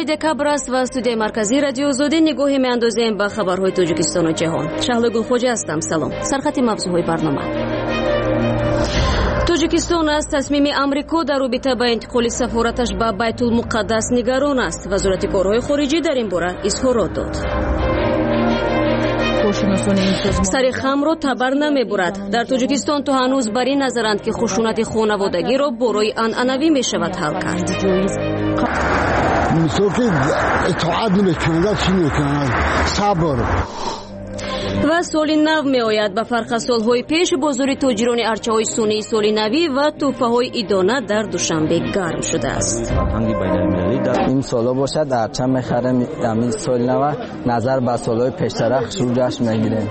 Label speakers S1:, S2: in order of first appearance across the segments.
S1: دکبر است و استودیوی مرکزی رادیو آزادی نگاهی میاندازیم به خبرهای تاجیکستان و جهان. شهلا گلخوجه هستم. سلام. سرخط موضوعهای برنامه. تاجیکستان از تصمیم آمریکا در رابطه با انتقال سفارتش به بیت المقدس نگران است. وزارت کارهای خارجه در این باره اظهارات داد. سر خم را تبر نمیبرد. در تاجیکستان تا هنوز بر این نظرند که خشونت خانوادگی را برای عنعنوی می شود حل کرد. و سال نو می آید. به فرق از سالهای پیش بازار تاجران ارچه های سونی سال نوی و توفه های ایدانه در دوشنبه گرم شده است.
S2: این سالا باشد ارچه میخرم این سال نو نظر به سالهای پیشتر جشن میگیریم.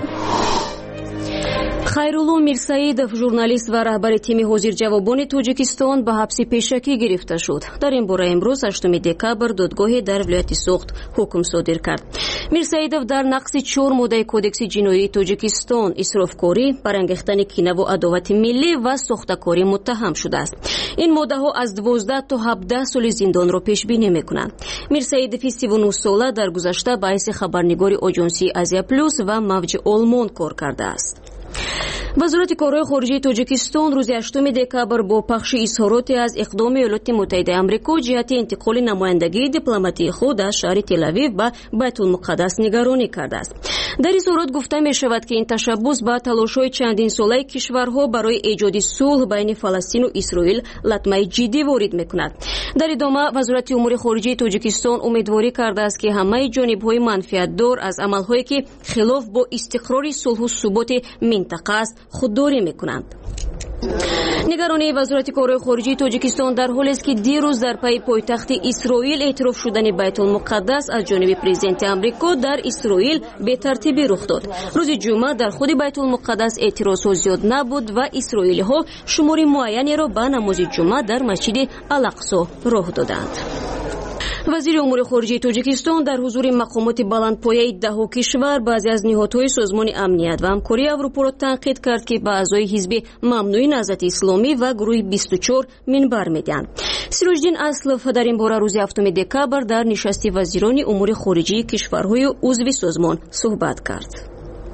S1: خیرالله میرسعیدов ژورنالیست و رهبر تیم حاضر جوابان تاجیکستان به حبس پیشکی گرفته شد. در این باره امروز 8 دکبر دادگاه در ولایت سوخت حکم صادر کرد. میرسعیدов در نقض 4 ماده کودکس جنایی تاجیکستان، اسرافکاری، برانگیختن کینه و عداوت ملی و ساختکاری متهم شده است. این ماده ها از 12 تا 17 سال زندان را پیش بینی میکنند. میرسعیدov 39 ساله در گذشته به حیث خبرنگار آژانسی آزیا پلوس و موج آلمان کار کرده است. وزارت کارهای خارجه تاجیکستان روز 8 دکبر با پخش اظهاراتی از اقدام ایالات متحده آمریکا جهت انتقال نمایندگی دیپلماتی خود از شهر تل‌آویو به بیت المقدس نگرانی کرده است. در اظهارات گفته می شود که این تشبث به تلاش‌های چندین ساله کشورها برای ایجاد صلح بین فلسطین و اسرائیل لطمه جدی وارد می‌کند. در ادامه وزارت امور خارجه تاجیکستان امیدواری کرده است که همه جانب‌های منفعت‌دار از عمل‌هایی که خلاف با استقرار صلح و ثبات منطقه است خودداری می‌کنند. نگرانی وزارت کارهای خارجه تاجیکستان در حالی است که دیروز در پی پایتخت اسرائیل اعتراف شدن بیت المقدس از جانب پرزیدنت آمریکا در اسرائیل به ترتیبی رخ داد. روز جمعه در خود بیت المقدس اعتراضات زیاد نبود و اسرائیلی ها شمار معینی را به نماز جمعه در مسجد الاقصی راه دادند. وزیر امور خارجه تاجیکستان در حضور مقامات بلندپایه 10 کشور بعضی از نهادهای سازمان امنیت و همکاری اروپا را تنقید کرد که به اعضای حزب ممنوع نهضت اسلامی و گروه 24 منبر میدهند. سیروجدین اسلف در این باره روز 7 دکبر در نشست وزیران امور خارجه کشورهای عضو سازمان صحبت کرد.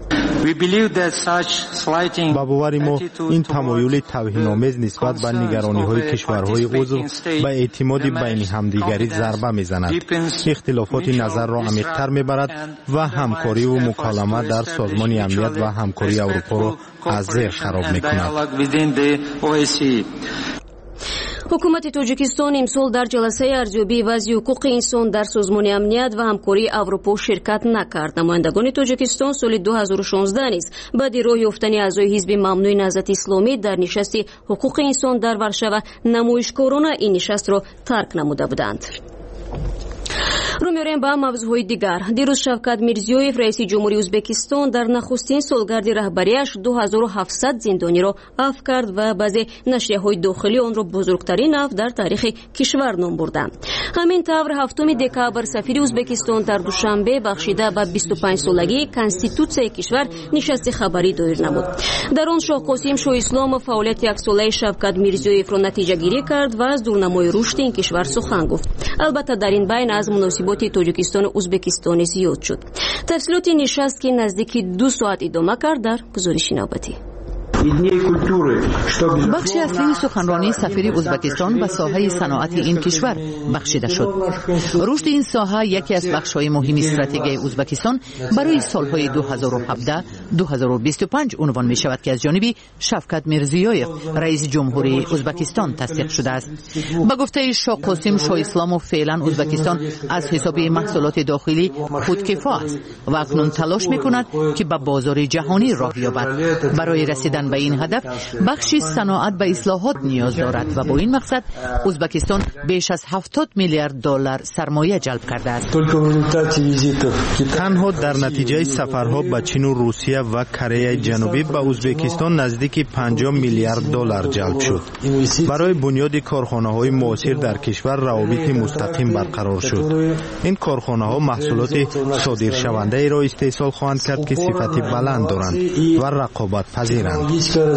S3: با باور ما این تمایل توهین‌آمیز نسبت به نگرانی‌های کشورهای عضو به اعتماد بین همدیگری ضربه می‌زند، اختلافات نظر را عمیق‌تر می‌برد و همکاری و مکالمه در سازمان امنیت و همکاری اروپا را از زیر خراب می‌کند.
S1: حکومت تاجیکستان امسال در جلسه ارزیابی وضع حقوق انسان در سازمان امنیت و همکاری اروپا شرکت نکرد. نمایندگان تاجیکستان سال 2016 نیز بعد راه یافتن اعضای حزب ممنوع نهضت اسلامی در نشست حقوق انسان در ورشو نمایشکارانه این نشست را ترک نموده بودند. رو می‌ریم به موضوعهای دیگر. دیروز شوکت میرزیویف رئیس جمهوری ازبکستان در نخستین سالگرد رهبریش 2700 زندانی را عفو کرد و بعضی نشریه‌های داخلی آن را بزرگترین عفو در تاریخ کشور نام بردند. همین طور 7 دکبر سفیر ازبکستان در دوشنبه بخشیده به 25 سالگی کنستیتوسیای کشور نشست خبری دایر نمود. در آن شاه قاسم شاه اسلام فعالیت یک ساله شوکت میرزیویف را نتیجه گیری کرد و از دورنمای رشد این کشور سخن گفت. البته در این بین از مناسبات تاجیکستان و ازبکستان زیاد شد. تفصیلات نشست که نزدیک 2 ساعت ادامه کرد در گزارش نوبتی.
S4: بخش اصلی سخنرانی سفیر ازبکستان به ساحه صنعت این کشور بخشیده شد. رشد این ساحه یکی از بخش‌های مهم استراتژی ازبکستان برای سالهای 2017-2025 عنوان می شود که از جانب شوکت میرزیویف رئیس جمهوری ازبکستان تصدیق شده است. با گفته شاه قاسم شاه اسلام فعلا ازبکستان از حساب محصولات داخلی خودکفا است و اکنون تلاش می کند که به بازار جهانی راه یابد. برای رسیدن به این هدف بخشی صنعت به اصلاحات نیاز دارد و با این مقصد ازبکستان بیش از 70 میلیارد دلار سرمایه جلب کرده است.
S3: تنها در نتیجه سفرها به چین و روسیه روسیه و کره جنوبی به ازبکستان نزدیک 50 میلیارد دلار جلب شد. برای بنیاد کارخانه‌های موثر در کشور روابط مستقیم برقرار شد. این کارخانه‌ها محصولات صادرشونده را استحصال خواهند کرد که صفت بلند دارند و رقابت پذیرند.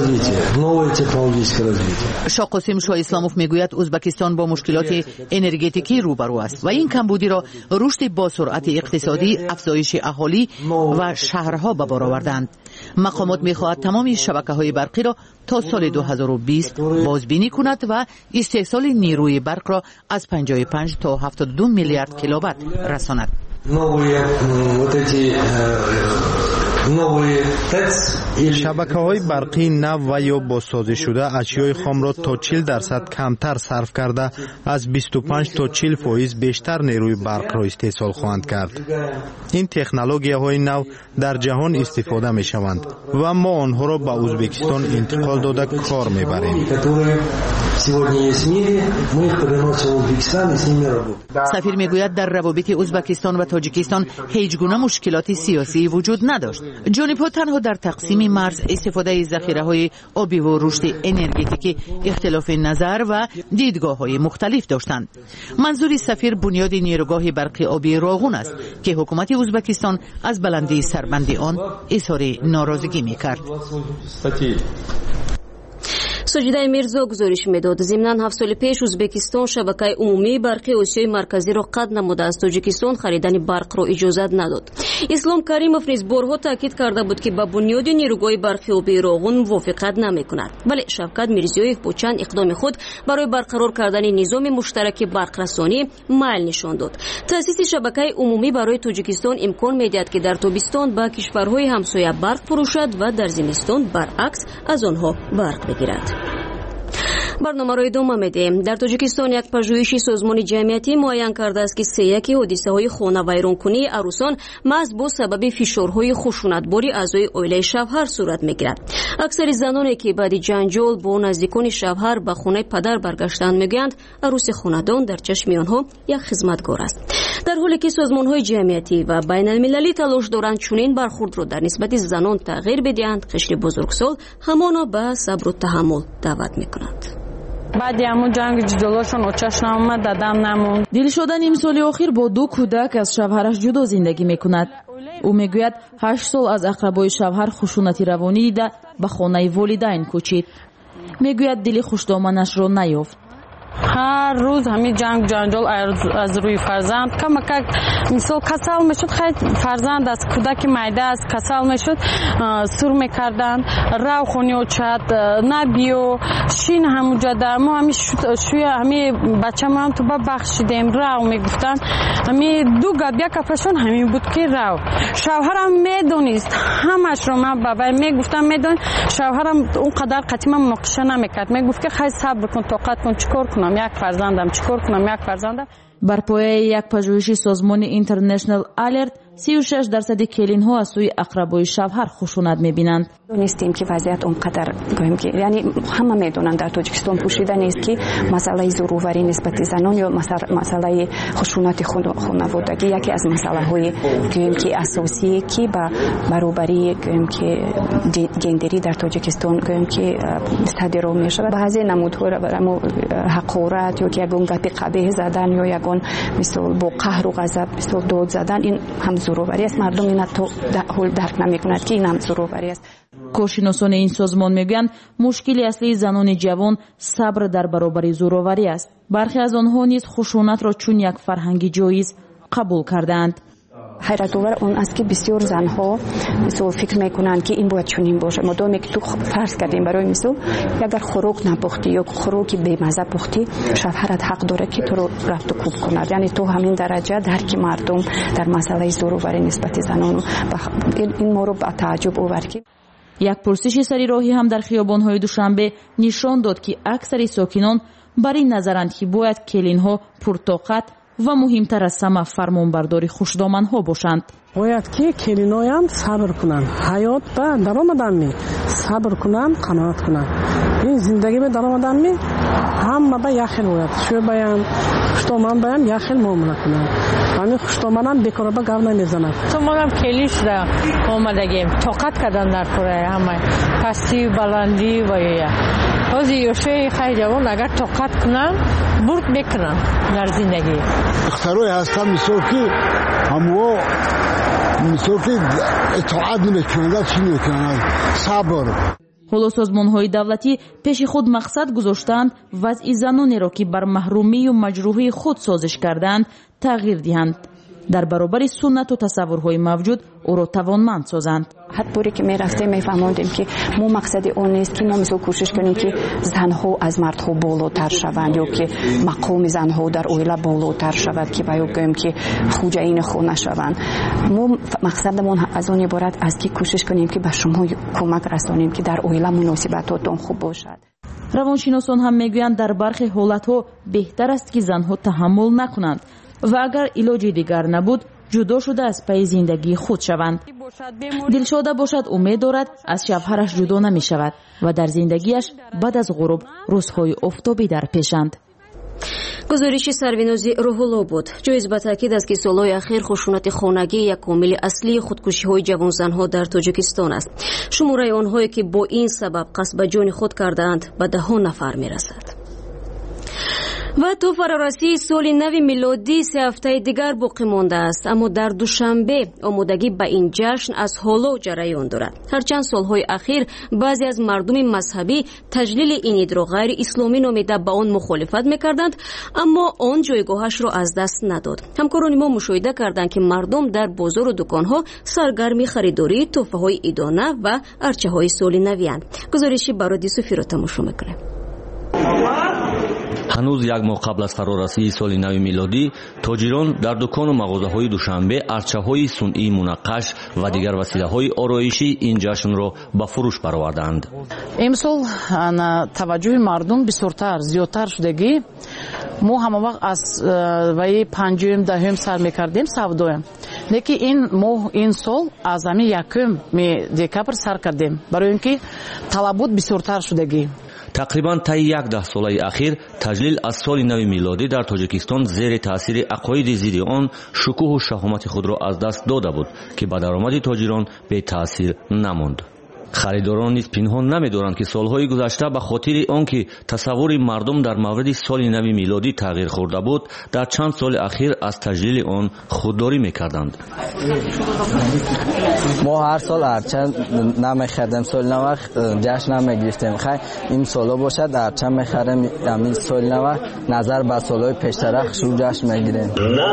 S4: شاه قاسم شاه اسلاموف میگوید ازبکستان با مشکلات انرژتیکی روبرو است و این کمبودی را رشد با سرعت اقتصادی، افزایش اهالی و شهرها به بار آوردند. مقامات میخواهد تمام شبکه‌های برقی را تا سال 2020 بازبینی کند و استحصال نیروی برق را از 55 تا 72 میلیارد کیلووات رساند.
S3: شبکه‌های برقی نو و یا بازسازی شده اشیای خام را تا 40% کمتر صرف کرده از 25 تا 40% بیشتر نیروی برق را استحصال خواهند کرد. این تکنولوژی‌های نو در جهان استفاده می‌شوند و ما آنها را به ازبکستان انتقال داده کار می‌بریم.
S4: سفیر میگوید در روابط ازبکستان و تاجیکستان هیچ گونه مشکلات سیاسی وجود نداشت. جانب‌ها تنها در تقسیم مرز، استفاده ذخیره‌های آبی و رشد انرژتیکی اختلاف نظر و دیدگاه‌های مختلف داشتند. منظور سفیر بنیاد نیروگاه برقی آبی راغون است که حکومت ازبکستان از بلندی سربند آن اظهار ناراضگی می‌کرد.
S1: سجده میرزا گزارش میداد. ضمناً 7 سال پیش ازبکستان شبکه عمومی برقی آسیای مرکزی را قطع نموده از تاجیکستان خریدن برق را اجازت نداد. اسلام کریموف نیز بارها تاکید کرده بود که با بنیاد نیروگاه برقی آبی راغون موافقت نمیکند. ولی شوکت میرزیویف با چند اقدام خود برای برقرار کردن نظام مشترک برق رسانی میل نشان داد. تأسیس شبکه عمومی برای تاجیکستان امکان میدهد که در تابستان با کشورهای همسایه برق فروشد و در زمستان برعکس از آنها برق بگیرد. برنامه را ادامه میدیم. در تاجیکستان یک پژوهش سازمان جمعیتی معین کرده است که 31 حادثه‌های خانه ویرانکنی عروسان محض با سبب فشارهای خشونتباری اعضای عائله شوهر صورت میگیرد. اکثر زنانی که بعد جنجال با نزدیکان شوهر به خانه پدر برگشتند میگویند عروس خانه‌دان در چشم آنها یک خدمتگار است. در حالی که سازمان‌های جمعیتی و بین المللی تلاش دارند چنین برخورد را در نسبت زنان تغییر بدهند، قشر بزرگسال همانا به صبر و تحمل دعوت میکنند.
S5: بعد همون جنگ جدالاشون اوچش نامد دادم نمون.
S6: دلشده نیم سال اخیر با 2 کودک از شوهرش جدا زندگی میکند. او میگوید 8 سال از اقربای شوهر خشونتی روانی دیده به خانه والدین کوچید. میگوید دل خوشدامنش را نیافت.
S5: هر روز همین جنگ جنجال از روی فرزند کمک مثال کسل میشد. خیلی فرزند از کودک میده است کسل میشد سر میکردن رو خونی و چت نبیو شین همونجا در ما همین شوی همین بچه ما هم تو بخشیدیم رو میگفتن همین 2 گاب یک کفشون همین بود که رو شوهرم میدونست همش رو من بابا میگفتم میدون شوهرم اون قدر قطعی من مناقشه نمیکرد. میگفت که خیلی صبر کن طاقت کن چیکار کنم یک فرزندم چیکار کنم یک فرزندم.
S6: بر پایه یک پژوهش سازمان اینترنشنال آلرت 36% کلین ها از سوی اقربای شوهر خشونت میبینند.
S7: دونستیم که وضعیت اونقدر گویم که یعنی همه میدونن در تاجیکستان پوشیده نیست که مسئله زوروری نسبت زنان یا مسئله خشونت خانوادگی یکی از مسئله های گویم که اساسی که با برابری گویم که جندری در تاجیکستان گویم که صادر میشه. بعضی نمودها را برای حقارت یا که یگون گپ قبیح زدن یا یگون مثلا با قهر و غضب مثلا داد زدن این هم زوروری است. مردم اینا تو حال درک نمی‌کنند که این هم زوروری است.
S6: کارشناسان این سازمان میگویند مشکل اصلی زنان جوان صبر در برابر زوروری است. برخی از آنها نیز خشونت را چون یک فرهنگی جایز قبول کردند.
S7: حیرت آور اون است که بسیار زنها مثلا فکر میکنند که این باید چنین باشه. مادامی که تو فرض کردیم برای مثلا اگر خوراک نپختی یا خوراکی بی‌مزه پختی شوهرت حق داره که تو رو رفت و کوب کند. یعنی تو همین درجه درک مردم در مسئله زوروری نسبت زنان این ما رو به تعجب آورد.
S6: یک پرسش سری راهی هم در خیابان‌های دوشنبه نشان داد که اکثر ساکنان بر این نظرند که باید کلین‌ها پرطاقت و مهمتر از همه فرمانبرداری خوشدامن‌ها باشند.
S8: باید که کلین‌ها هم صبر کنند. حیات به درآمدن صبر کنند، قناعت کنند. این زندگی به درآمدن می همه با یخل بود شو بیان خوشتومان بیان یخل معامله کنن همین خوشتومانم بیکار با گاو نمیزنن
S5: تو منم کلیش را اومدگیم طاقت کردن در کره همه پستی بلندی و یا از یوشه خیلی جوان اگر طاقت کنن برد میکنن در زندگی
S9: اختراعی هستم مثل که همو مثل که اطاعت نمیکنند چی نمیکنند صبر
S6: ҳоло созмонҳои давлатӣ пеши худ мақсад гузоштаанд вазъи занонеро ки бар маҳрумию маҷрӯҳии худ созиш кардаанд тағйир диҳанд дар баробари суннату тасаввурҳои мавҷуд ӯро тавонманд созанд
S7: ҳар боре ки мерафтем мефаҳмондем ки мо мақсади он нест ки мо мисол кӯшиш кунем ки занҳо аз мардҳо болотар шаванд ё ки мақоми занҳо дар оила болотар шавад ки ба ё гӯем ки хуҷаини хона шаванд мо мақсадамон аз он иборат аст ки кӯшиш кунем ки ба шумо кӯмак расонем ки дар оила муносибатотон хуб бошад
S6: равоншиносон ҳам мегӯянд дар бархе ҳолатҳо беҳтар аст ки занҳо таҳаммул накунанд ва агар илоҷи дигар набуд ҷудо шуда аз пайи зиндагии худ шаванд дилшода бошад умед дорад аз шавҳараш ҷудо намешавад ва дар зиндагиаш баъд аз ғуруб рӯзҳои офтобӣ дар пешанд
S1: гузориши сарвинози рӯҳулло буд ҷоиз ба таъкид аст ки солҳои ахир хушунати хонагӣ як омили аслии худкушиҳои ҷавонзанҳо дар тоҷикистон аст шумораи онҳое ки бо ин сабаб қасд ба ҷони худ кардаанд ба 10 нафар мерасад ва то фарорасии соли нави милодӣ 3 ҳафтаи дигар боқӣ мондааст аммо дар душанбе омодагӣ ба ин ҷашн аз ҳоло ҷараён дорад ҳарчанд солҳои ахир баъзе аз мардуми мазҳабӣ таҷлили ин идро ғайриисломӣ номида ба он мухолифат мекарданд аммо он ҷойгоҳашро аз даст надод ҳамкорони мо мушоҳида карданд ки мардум дар бозору дуконҳо саргарми харидории тӯҳфаҳои идона ва арчаҳои соли навианд гузориши бароди суфиро тамошо мекунем
S10: ҳанӯз як моҳ қабл аз фарорасии соли нави милодӣ тоҷирон дар дукону мағозаҳои душанбе арчаҳои сунъии мунаққаш ва дигар василаҳои ороишӣ ин ҷашнро ба фурӯш бароварданд
S11: имсол таваҷҷӯҳи мардум бисёртар зиёдтар шудагӣ мо ҳамавақт аз ваи 5-10 сар мекардем савдоем лекин ин моҳ ин сол аз ҳамин 1 декабр сар кардем барои ин ки талабот бисёртар шудагӣ
S10: тақрибан таи 10 солаи ахир таҷлил аз соли нави милодӣ дар тоҷикистон зери таъсири ақоиди зидди он шукӯҳу шаҳомати худро аз даст дода буд ки ба даромади тоҷирон бетаъсир намонд харидорон низ пинҳон намедоранд ки солҳои гузашта ба хотири он ки тасаввури мардум дар мавриди соли нави милодӣ тағйир хӯрда буд дар чанд соли ахир аз таҷлили он худдорӣ мекарданд
S2: мо ҳар сол арча намехардем соли нава ҷашн намегирифтем хай имсоло бошад арча мехарем амин соли нава назар ба солҳои пештарах шу ҷашн мегирем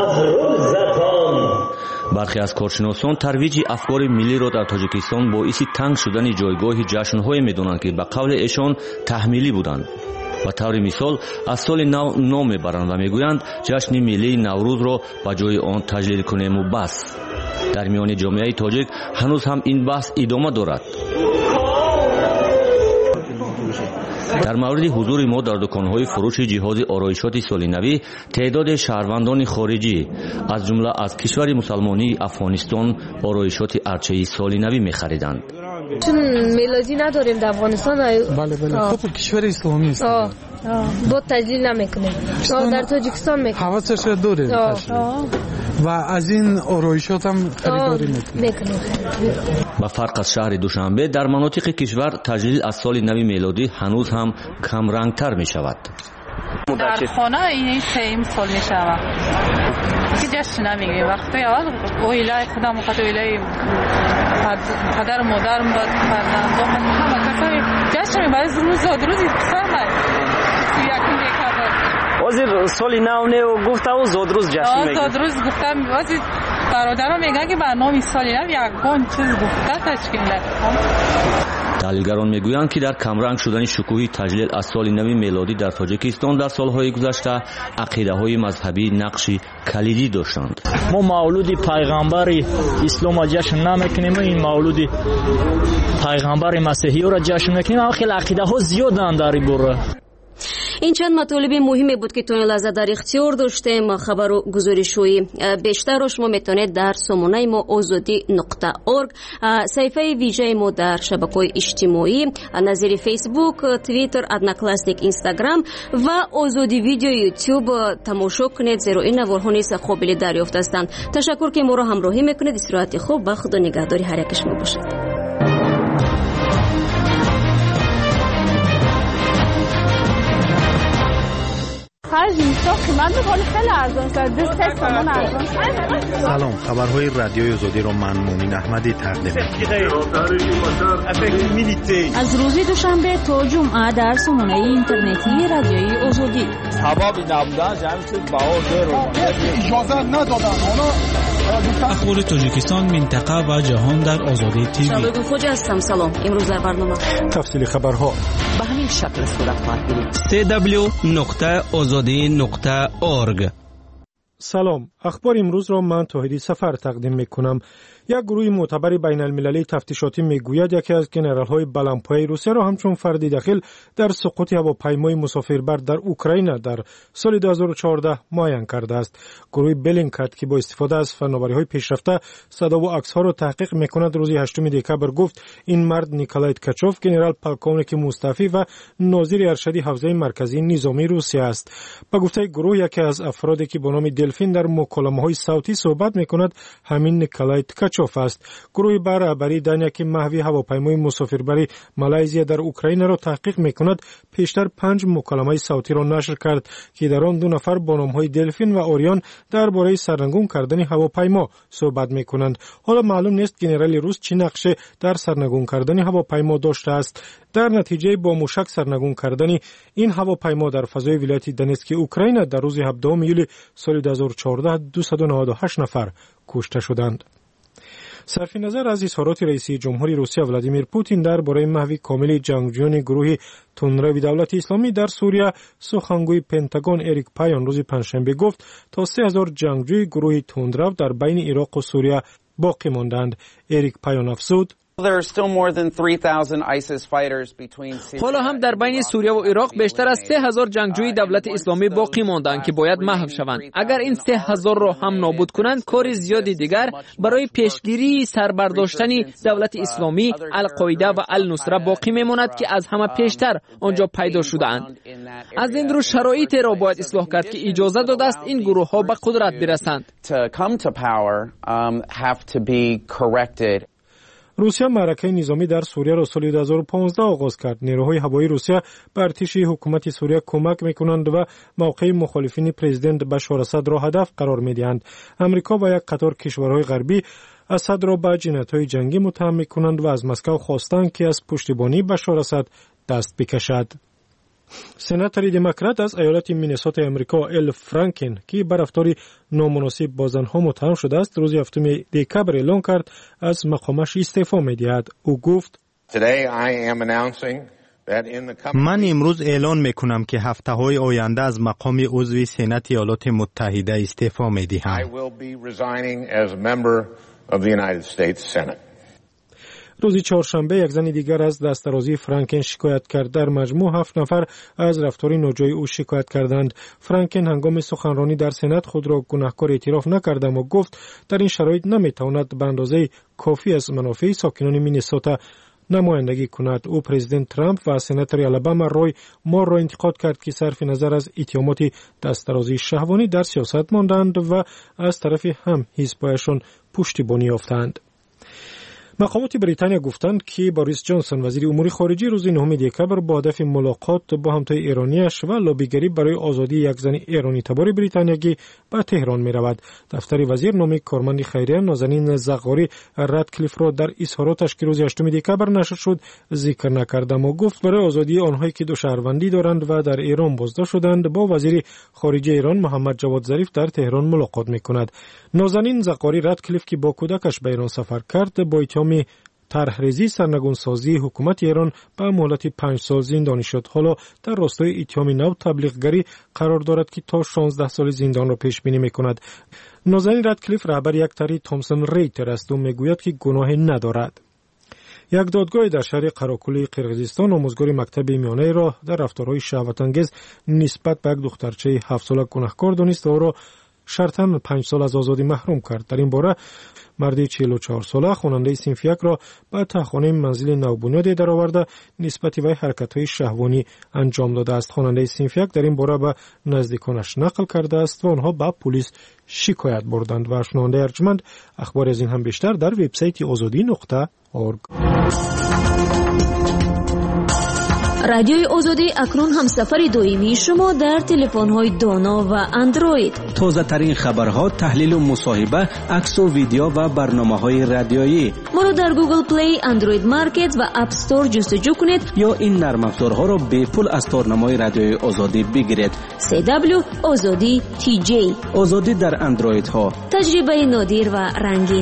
S10: бархе аз коршиносон тарвиҷи афкори миллиро дар тоҷикистон боиси танг шудани ҷойгоҳи ҷашнҳое медонанд ки ба қавли эшон таҳмилӣ буданд ба таври мисол аз соли нав ном мебаранд ва мегӯянд ҷашни миллии наврӯзро ба ҷои он таҷлил кунему бас дар миёни ҷомеаи тоҷик ҳанӯз ҳам ин баҳс идома дорад дар мавриди ҳузури мо дар дуконҳои фурӯши ҷиҳози ороишоти солинавӣ теъдоди шаҳрвандони хориҷӣ аз ҷумла аз кишвари мусалмонии афғонистон ороишоти арчаи солинавӣ мехариданд.
S12: چون میلادی نداریم در افغانستان.
S13: بله خب کشور اسلامی است.
S12: با تجلیل نمیکنیم. در تاجیکستان میکنیم.
S13: حواسش داریم. و از این آرایشات هم خریداری
S12: میکنیم.
S10: با فرق از شهر دوشنبه در مناطق کشور تجلیل از سال نو میلادی هنوز هم کم رنگتر می شود.
S11: در خانه این سیم سال می شود که جشن نمیگیم وقتی اول اویله خودم وقت اویله پدر و مادرم با فرزندان همه کسایی جشن میبرید روز روزی سرمه یکم دیکردار
S14: وزیر سالی نو نیو گفته و زادروز جشن میگیم
S11: زادروز گفتم وزیر برادرم میگن که برنامه سالی نو یکان چیز گفته تشکیل داد.
S10: таҳлилгарон мегӯянд ки дар камранг шудани шукӯҳи таҷлил аз соли нави мелодӣ дар тоҷикистон дар солҳои гузашта ақидаҳои мазҳабӣ нақши калидӣ доштанд.
S14: мо мавлуди пайғамбари ислома ҷашн намекунем, ин мавлуди пайғамбари масеҳиёро ҷашн мекунем. хеле ақидаҳо зиёданд дар ин бора.
S1: این چند مطالب مهمی بود که تا این لحظه در اختیار داشتیم. خبر و گزارش‌های بیشتر رو شما میتونید در سامانه ما azadi.org، صفحه ویژه ما در شبکه‌های اجتماعی نظیر فیسبوک، توییتر، ادناکلاسیک، اینستاگرام و آزادی ویدیو یوتیوب تماشا کنید، زیرا این نوارها نیز قابل دریافت هستند. تشکر که ما را همراهی میکنید. استراحت خوب و خدا نگهداری هر یک شما باشد.
S3: سلام، خبرهای رادیوی آزادی را من مومن احمدی تقدیم
S6: از روز دوشنبه تا جمعه در سامانه اینترنتی رادیوی آزادی.
S15: اخبار تاجیکستان، منطقه و جهان در آزادی تیوی.
S1: شادو خوجا هستم. سلام. امروز در برنامه
S3: تفصیل خبرها
S4: به همین شکل صورت خواهد گرفت.
S15: www.azadi.org.
S16: سلام، اخبار امروز را من توحیدی سفر تقدیم میکنم. یک گروه معتبر بین المللی تفتیشاتی میگوید یکی از ژنرال‌های بلندپایه روسیه را همچون فردی دخیل در سقوط هواپیمای مسافربر در اوکراین در سال 2014 معین کرده است. گروه بلینکت که با استفاده از فناوری‌های پیشرفته صدا و عکس‌ها را تحقیق میکند روز 8 دکبر گفت این مرد نیکولای تکاچوف، ژنرال پالکونیک مستعفی و ناظر ارشدی حوزه مرکزی نظامی روسیه است. با گفته گروه یکی از افرادی که با نام دلفین در مکالمه‌های صوتی صحبت میکند همین نیکولای تکاچوف است. گروه برابری دنیاکی محوی هواپیمای مسافربری مالزی در اوکراین را تحقیق میکند پیشتر 5 مکالمه صوتی را نشر کرد که در آن 2 نفر با نام‌های دلفین و اوریان درباره سرنگون کردن هواپیما صحبت میکنند. حالا معلوم نیست ژنرال روس چه نقشه در سرنگون کردن هواپیما داشته است. در نتیجه با موشک سرنگون کردن این هواپیما در فضای ولایت دونتسک اوکراین در روز 17 یولی سال 2014 298 نفر کشته شدند. صرف نظر از اظهارات رئیس جمهوری روسیه ولادیمیر پوتین درباره محو کامل جنگجویان گروه تندروی دولت اسلامی در سوریه، سخنگوی پنتاگون اریک پایون روز پنجشنبه گفت تا 3000 جنگجوی گروه تندرو در بین عراق و سوریه باقی ماندند. اریک پایون افزود
S17: حالا هم در بین سوریه و عراق بیشتر از 3000 جنگجوی دولت اسلامی باقی ماندند که باید محو شوند. اگر این 3000 را هم نابود کنند کار زیادی دیگر برای پیشگیری سربرداشتن دولت اسلامی، القاعده و النصره باقی میماند که از همه پیشتر آنجا پیدا شده‌اند. از این رو شرایط را باید اصلاح کرد که اجازه داده است این گروه ها به قدرت برسند.
S16: روسیه معرکه نظامی در سوریه را سال 2015 آغاز کرد. نیروهای هوایی روسیه به ارتش حکومت سوریه کمک میکنند و موقع مخالفین پرزیدنت بشار اسد را هدف قرار میدهند. امریکا و یک قطار کشورهای غربی اسد را به جنایت‌های جنگی متهم میکنند و از مسکو خواستند که از پشتیبانی بشار اسد دست بکشد. سناتور دموکرات از ایالت مینسوتا امریکا ال فرانکن که به رفتار نامناسب با زنها متهم شده است روز 7 دکبر اعلام کرد از مقامش استعفا می‌دهد. او گفت
S3: من امروز اعلان میکنم که هفته‌های آینده از مقام عضو سنات ایالات متحده استعفا می‌دهم.
S16: روز چهارشنبه یک زن دیگر از دسترازی فرانکن شکایت کرد. در مجموع 7 نفر از رفتار ناجای او شکایت کردند. فرانکن هنگام سخنرانی در سنات خود را گناهکار اعتراف نکرد و گفت در این شرایط نمیتواند به اندازه کافی از منافع ساکنان مینسوتا نمایندگی کند. او پرزیدنت ترامپ و سناتور آلاباما روی مور را انتقاد کرد که صرف نظر از اتهامات دسترازی شهوانی در سیاست ماندند و از طرف هم حزبایشان پشتیبانی یافتند. مقامات بریتانیا گفتند که بوریس جانسون وزیر امور خارجه روز 9 دکبر با هدف ملاقات با همتای ایرانیش و لابیگری برای آزادی یک زن ایرانی تبار بریتانیایی به تهران می رود. دفتر وزیر نام کارمند خیریه نازنین زغاری ردکلیف را در اظهاراتش که روز 8 دکبر نشر شد ذکر نکرد اما گفت برای آزادی آنهایی که دو شهروندی دارند و در ایران بازداشت شدند با وزیر خارجه ایران محمد جواد ظریف در تهران ملاقات می کند. نازنین زغاری ردکلیف که با کودکش به ایران سفر کرد با اتهام طرحریزی سرنگون سازی حکومت ایران به مهلت 5 سال زندانی شد. حالا در راستای اتهام نو تبلیغگری قرار دارد که تا 16 سال زندان را پیش بینی میکند. نازنین ردکلیف رهبر یک طرح تامسون ریتر است و میگوید که گناه ندارد. یک دادگاه در شهر قراقلی قرقیزستان آموزگار مکتب میانه را در رفتارهای شهوت‌انگیز نسبت به یک دخترچه 7 ساله گناهکار دانست و او را شرطاً 5 سال از آزادی محروم کرد. در این باره مردی 44 ساله خواننده صنف یک را به تاخانه منزل نوبنیادی درآورده نسبت به حرکت‌های شهوانی انجام داده است. خواننده صنف یک در این باره به نزدیکانش نقل کرده است و آنها به پلیس شکایت بردند. و شنونده ارجمند اخبار از این هم بیشتر در وبسایت azadi.org.
S1: رادیوی آزادی اکنون همسفر دائمی شما در تلفن‌های دانا و اندروید.
S18: تازه ترین خبرها، تحلیل و مصاحبه، عکس و ویدیو و برنامه‌های رادیویی.
S1: ما را در گوگل پلی، اندروید مارکت و اپ استور جستجو کنید
S18: یا این نرم افزارها را به پول از تارنمای رادیوی آزادی بگیرید.
S1: CW آزادی TJ.
S18: آزادی در اندروید ها.
S1: تجربه نادر و رنگین.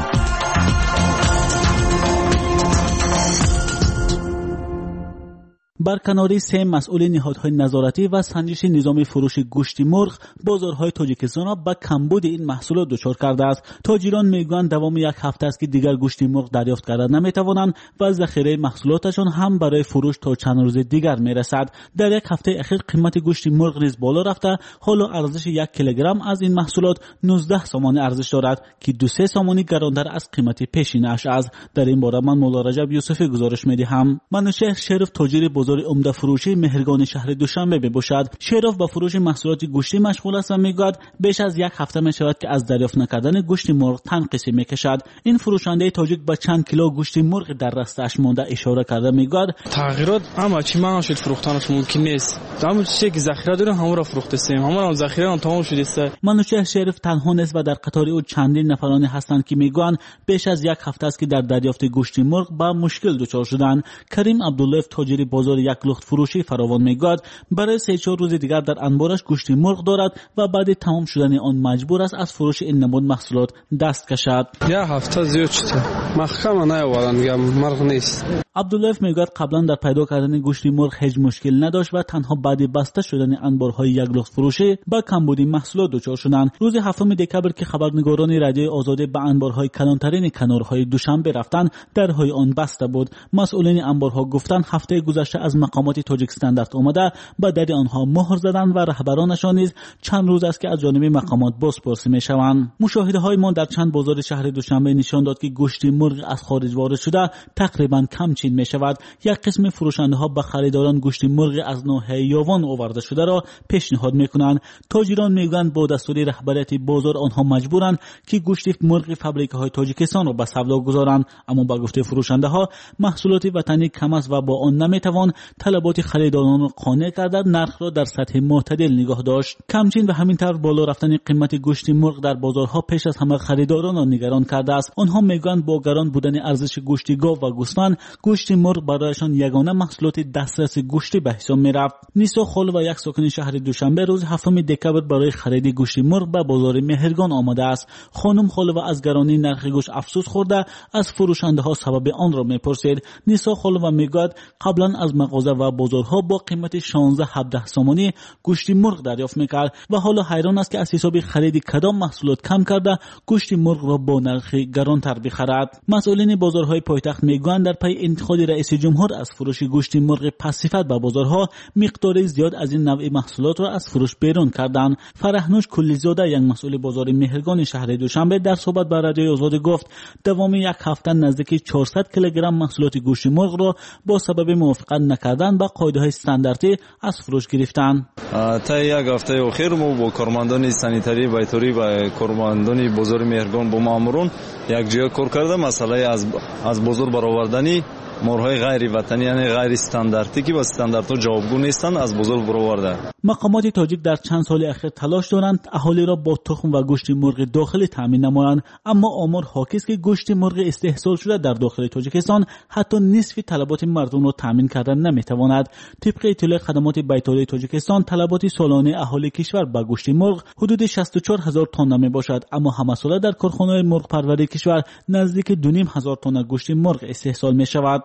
S19: برکناری 3 مسئول نهادهای نظارتی و سنجش نظام فروش گوشت مرغ بازارهای تاجیکستان را به کمبود این محصولات دچار کرده است. تاجران میگویند دوام یک هفته است که دیگر گوشت مرغ دریافت کرده نمیتوانند و ذخیره محصولاتشان هم برای فروش تا چند روز دیگر میرسد. در یک هفته اخیر قیمت گوشت مرغ نیز بالا رفته. حالا ارزش 1 کیلوگرم از این محصولات 19 سامان ارزش دارد که 2-3 سامانی گرانتر از قیمت پیشینش است. در این باره من مولا رجب یوسفی گزارش میدهم. منوچهر شریف تاجر بازار عمده فروشی مهرگان شهر دوشنبه بباشد. شریف با فروش محصولات گوشتی مشغول است و میگوید بیش از 1 هفته میشود که از دریافت نکردن گوشت مرغ تنقیصی میکشد. این فروشنده تاجیک با چند کیلو گوشت مرغ در رستش مانده اشاره کرده میگوید
S20: تغییرات اما چی معنا شد فروختنش ممکن نیست. همون چیزی که ذخیره داریم همون را فروختیم، همون ذخیره هم تمام شده است.
S19: منوچهر شریف تنها نیست و در قطار او چندین نفرانی هستند که میگویند بیش از 1 هفته است که در دریافت گوشت مرغ با مشکل دچار شدند. کریم عبدالله تاجر بازار یک لخت فروشی فراوان میگوید برای 3-4 روز دیگر در انبارش گوشت مرغ دارد و بعد تمام شدن آن مجبور است از فروش این نمود محصولات دست کشد.
S20: یک هفته زیاد شده. مخکم نیاوردن میگم مرغ نیست.
S19: عبدالله میگوید قبلا در پیدا کردن گوشت مرغ هیچ مشکل نداشت و تنها بعد بسته شدن انبارهای یک لخت فروشی با کمبودی محصولات دچار شدند. روز 7 دکبر که خبرنگاران رادیوی آزادی به انبارهای کلانترین کنارهای دوشنبه رفتند درهای آن بسته بود. مسئولین انبارها گفتند هفته گذشته از مقامات تاجیکستان دست آمده با در آنها مهر زدند و رهبرانشان نیز چند روز است که از جانب مقامات بازپرسی میشوند. مشاهده‌های ما در چند بازار شهر دوشنبه نشان داد که گوشت مرغ از خارج وارد شده تقریبا کمچین میشود. یک قسم فروشنده‌ها به خریداران گوشت مرغ از ناحیه یاوان آورده شده را پیشنهاد میکنند. تاجران میگویند با دستور رهبریت بازار آنها مجبورند که گوشت مرغ فابریکه‌های تاجیکستان را به سودا گذارند، اما با گفته فروشنده‌ها محصولات وطنی کم است و با آن نمیتوان طلبات خریداران را قانع کرده نرخ را در سطح معتدل نگاه داشت. کمچین و همین طور بالا رفتن قیمت گوشت مرغ در بازارها پیش از همه خریداران را نگران کرده است. آنها میگویند با گران بودن ارزش گوشت گاو و گوسفند گوشت مرغ برایشان یگانه محصولات دسترس گوشتی به حساب میرفت. نیسا خال و یک ساکن شهر دوشنبه روز 7 دکبر برای خرید گوشت مرغ به بازار مهرگان آمده است. خانم خال و از گرانی نرخ گوشت افسوس خورده از فروشنده ها سبب آن را میپرسید. نیسا خال و میگوید قبلا از مغازه و بازارها با قیمت 16-17 سامانی گوشت مرغ دریافت میکرد و حالا حیران است که از حساب خرید کدام محصولات کم کرده گوشت مرغ را با نرخ گرانتر بخرد. مسئولین بازارهای پایتخت میگویند در پی انتخاب رئیس جمهور از فروش گوشت مرغ پس‌صفت به بازارها مقدار زیاد از این نوع محصولات را از فروش بیرون کردند. فرهنوش کلیزاده یک مسئول بازار مهرگان شهر دوشنبه در صحبت با رادیوی آزاد گفت دوام یک هفته نزدیک 400 کیلوگرم محصولات گوشت مرغ را با سبب موافقت نکردن با قاعده‌های استانداردی از فروش گرفتند.
S21: تا یک هفته اخیر ما با کارمندان سانیتری بیتوری و کارمندان بازار مهرگان با ماموران یک جای کار کرده مسئله از بازار برآوردنی مرغ‌های غیر وطنی یعنی غیر استانداردی که با استانداردها جوابگو نیستند از بازار برآورده.
S19: مقامات تاجیک در چند سال اخیر تلاش دارند اهالی را با تخم و گوشت مرغ داخلی تامین نمایند، اما آمار حاکی است که گوشت مرغ استحصال شده در داخل تاجیکستان حتی نصف طلبات مردم را تامین کردن نمیتواند. طبق اطلاع خدمات بیتاری تاجیکستان طلبات سالانه اهالی کشور با گوشت مرغ حدود 64000 تن میباشد، اما همه ساله در کارخانه‌های مرغ پروری کشور نزدیک 2500 تن گوشت مرغ استحصال میشود.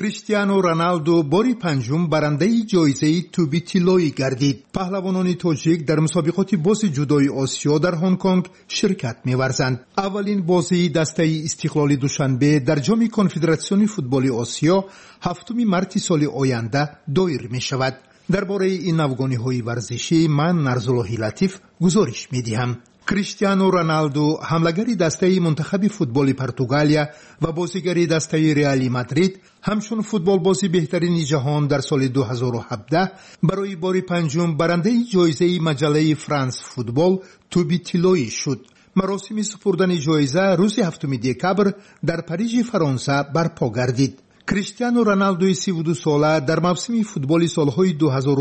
S8: کریستیانو رونالدو باری پنجم برنده جایزه توبی طلایی گردید. پهلوانان تاجیک در مسابقات باز جودوی آسیا در هنگ کنگ شرکت می‌ورزند. اولین بازی دسته استقلال دوشنبه در جام کنفدراسیون فوتبال آسیا 7 مارس سال آینده دایر می‌شود. درباره این افغانی‌های ورزشی من نرزالله لطیف گزارش می‌دهم. کریستیانو رونالدو حملگری دسته منتخب فوتبال پرتغالیا و بازیگری دسته رئال مادرید همچون فوتبال بازی بهترین جهان در سال 2017 برای بار پنجم برنده جایزه مجله فرانس فوتبال توبی طلایی شد. مراسم سپردن جایزه روز 7 دکبر در پاریژ فرانسه برپا گردید. کریستیانو رونالدو 32 ساله در موسم فوتبال سالهای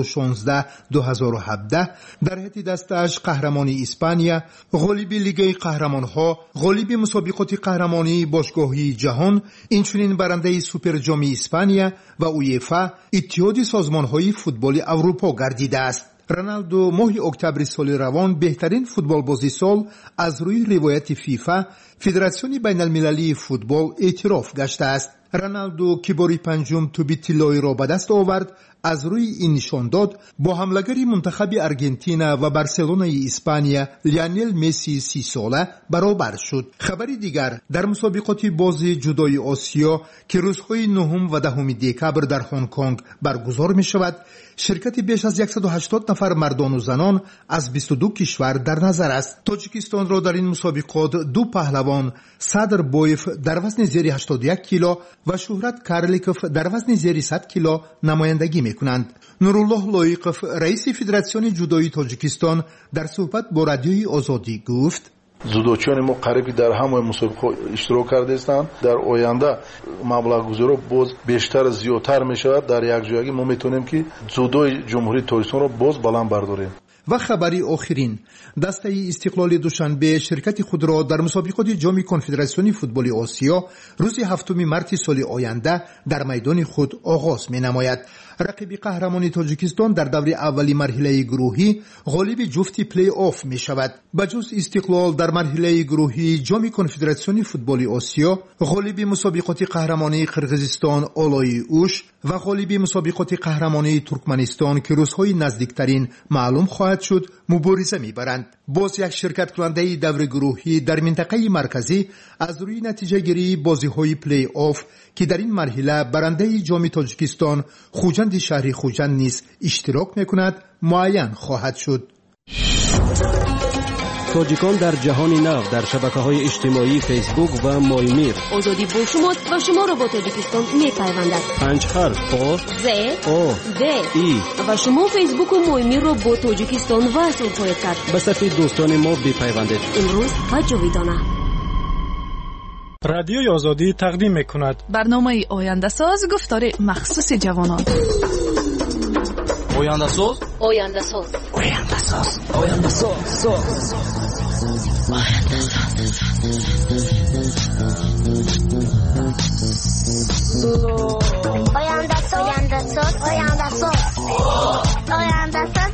S8: 2016-2017 در حد دستش قهرمانی اسپانیا، غالب لیگ قهرمانها، غالب مسابقات قهرمانی باشگاهی جهان، اینچنین برنده سوپر جام اسپانیا و اویفا اتحاد سازمانهای فوتبال اروپا گردیده است. رونالدو ماه اکتبر سال روان بهترین فوتبال بازی سال از روی روایت فیفا فدراسیون بین المللی فوتبال اعتراف گشته است. رونالدو که باری پنجم توبی طلایی را به دست آورد از روی این نشان داد با حملگری منتخب ارژانتین و بارسلونای اسپانیا لیونل مسی 30 ساله برابر شد. خبری دیگر در مسابقات بازی جودوی آسیا که روزهای 9 و 10 دکبر در هنگ کنگ برگزار می شود، شرکت بیش از 180 نفر مردان و زنان از 22 کشور در نظر است. تاجیکستان را در این مسابقات دو پهلوان صدر بویف در وزن زیر 81 کیلو و شهرت کارلیکوف در وزن زیر 100 کیلو نمایندگی میکنند. نورالله لایقوف رئیس فدراسیون جودوی تاجیکستان در صحبت با رادیوی آزادی گفت:
S22: زودوچیان ما قریبی در همه مسابقات اشتراک کرده هستند. در آینده مبلغ گذاری باز بیشتر زیادتر می شود. در یک جایی ما میتونیم که جودوی جمهوری تاجیکستان را باز بلند برداریم.
S8: و خبری آخرین، دسته استقلال دوشنبه شرکت خود را در مسابقات جام کنفدراسیون فوتبال آسیا روز 7 مارس سال آینده در میدان خود آغاز می نماید. رقیب قهرمان تاجیکستان در دور اولی مرحله گروهی غالب جفت پلی آف می شود. بجز استقلال در مرحله گروهی جام کنفدراسیون فوتبال آسیا غالب مسابقات قهرمانی قرقیزستان آلای اوش و غالب مسابقات قهرمانی ترکمنستان که روزهای نزدیکترین معلوم خواهد شد مبارزه می‌برند. باز یک شرکت کننده دور گروهی در منطقه مرکزی از روی نتیجه گیری بازی‌های پلی آف که در این مرحله برنده جام تاجیکستان خوجند شهری خوجند نیز اشتراک می‌کند معین خواهد شد.
S18: تاجیکان در جهان نو در شبکه‌های اجتماعی فیسبوک و مایمیر.
S1: آزادی با شماست و شما را با تاجیکستان می‌پیوندد.
S18: 5 حرف آ
S1: ز
S18: او
S1: د
S18: ای
S1: و شما فیسبوک و مایمیر را با تاجیکستان وصل خواهید کرد.
S18: به صفحه دوستان ما بپیوندید.
S1: امروز و جاویدانه.
S16: رادیوی آزادی تقدیم می‌کند
S23: برنامه آینده ساز گفتار مخصوص جوانان.
S24: آینده ساز
S1: آینده ساز
S24: آینده ساز آینده ساز
S25: آینده ساز آینده ساز آینده ساز آینده ساز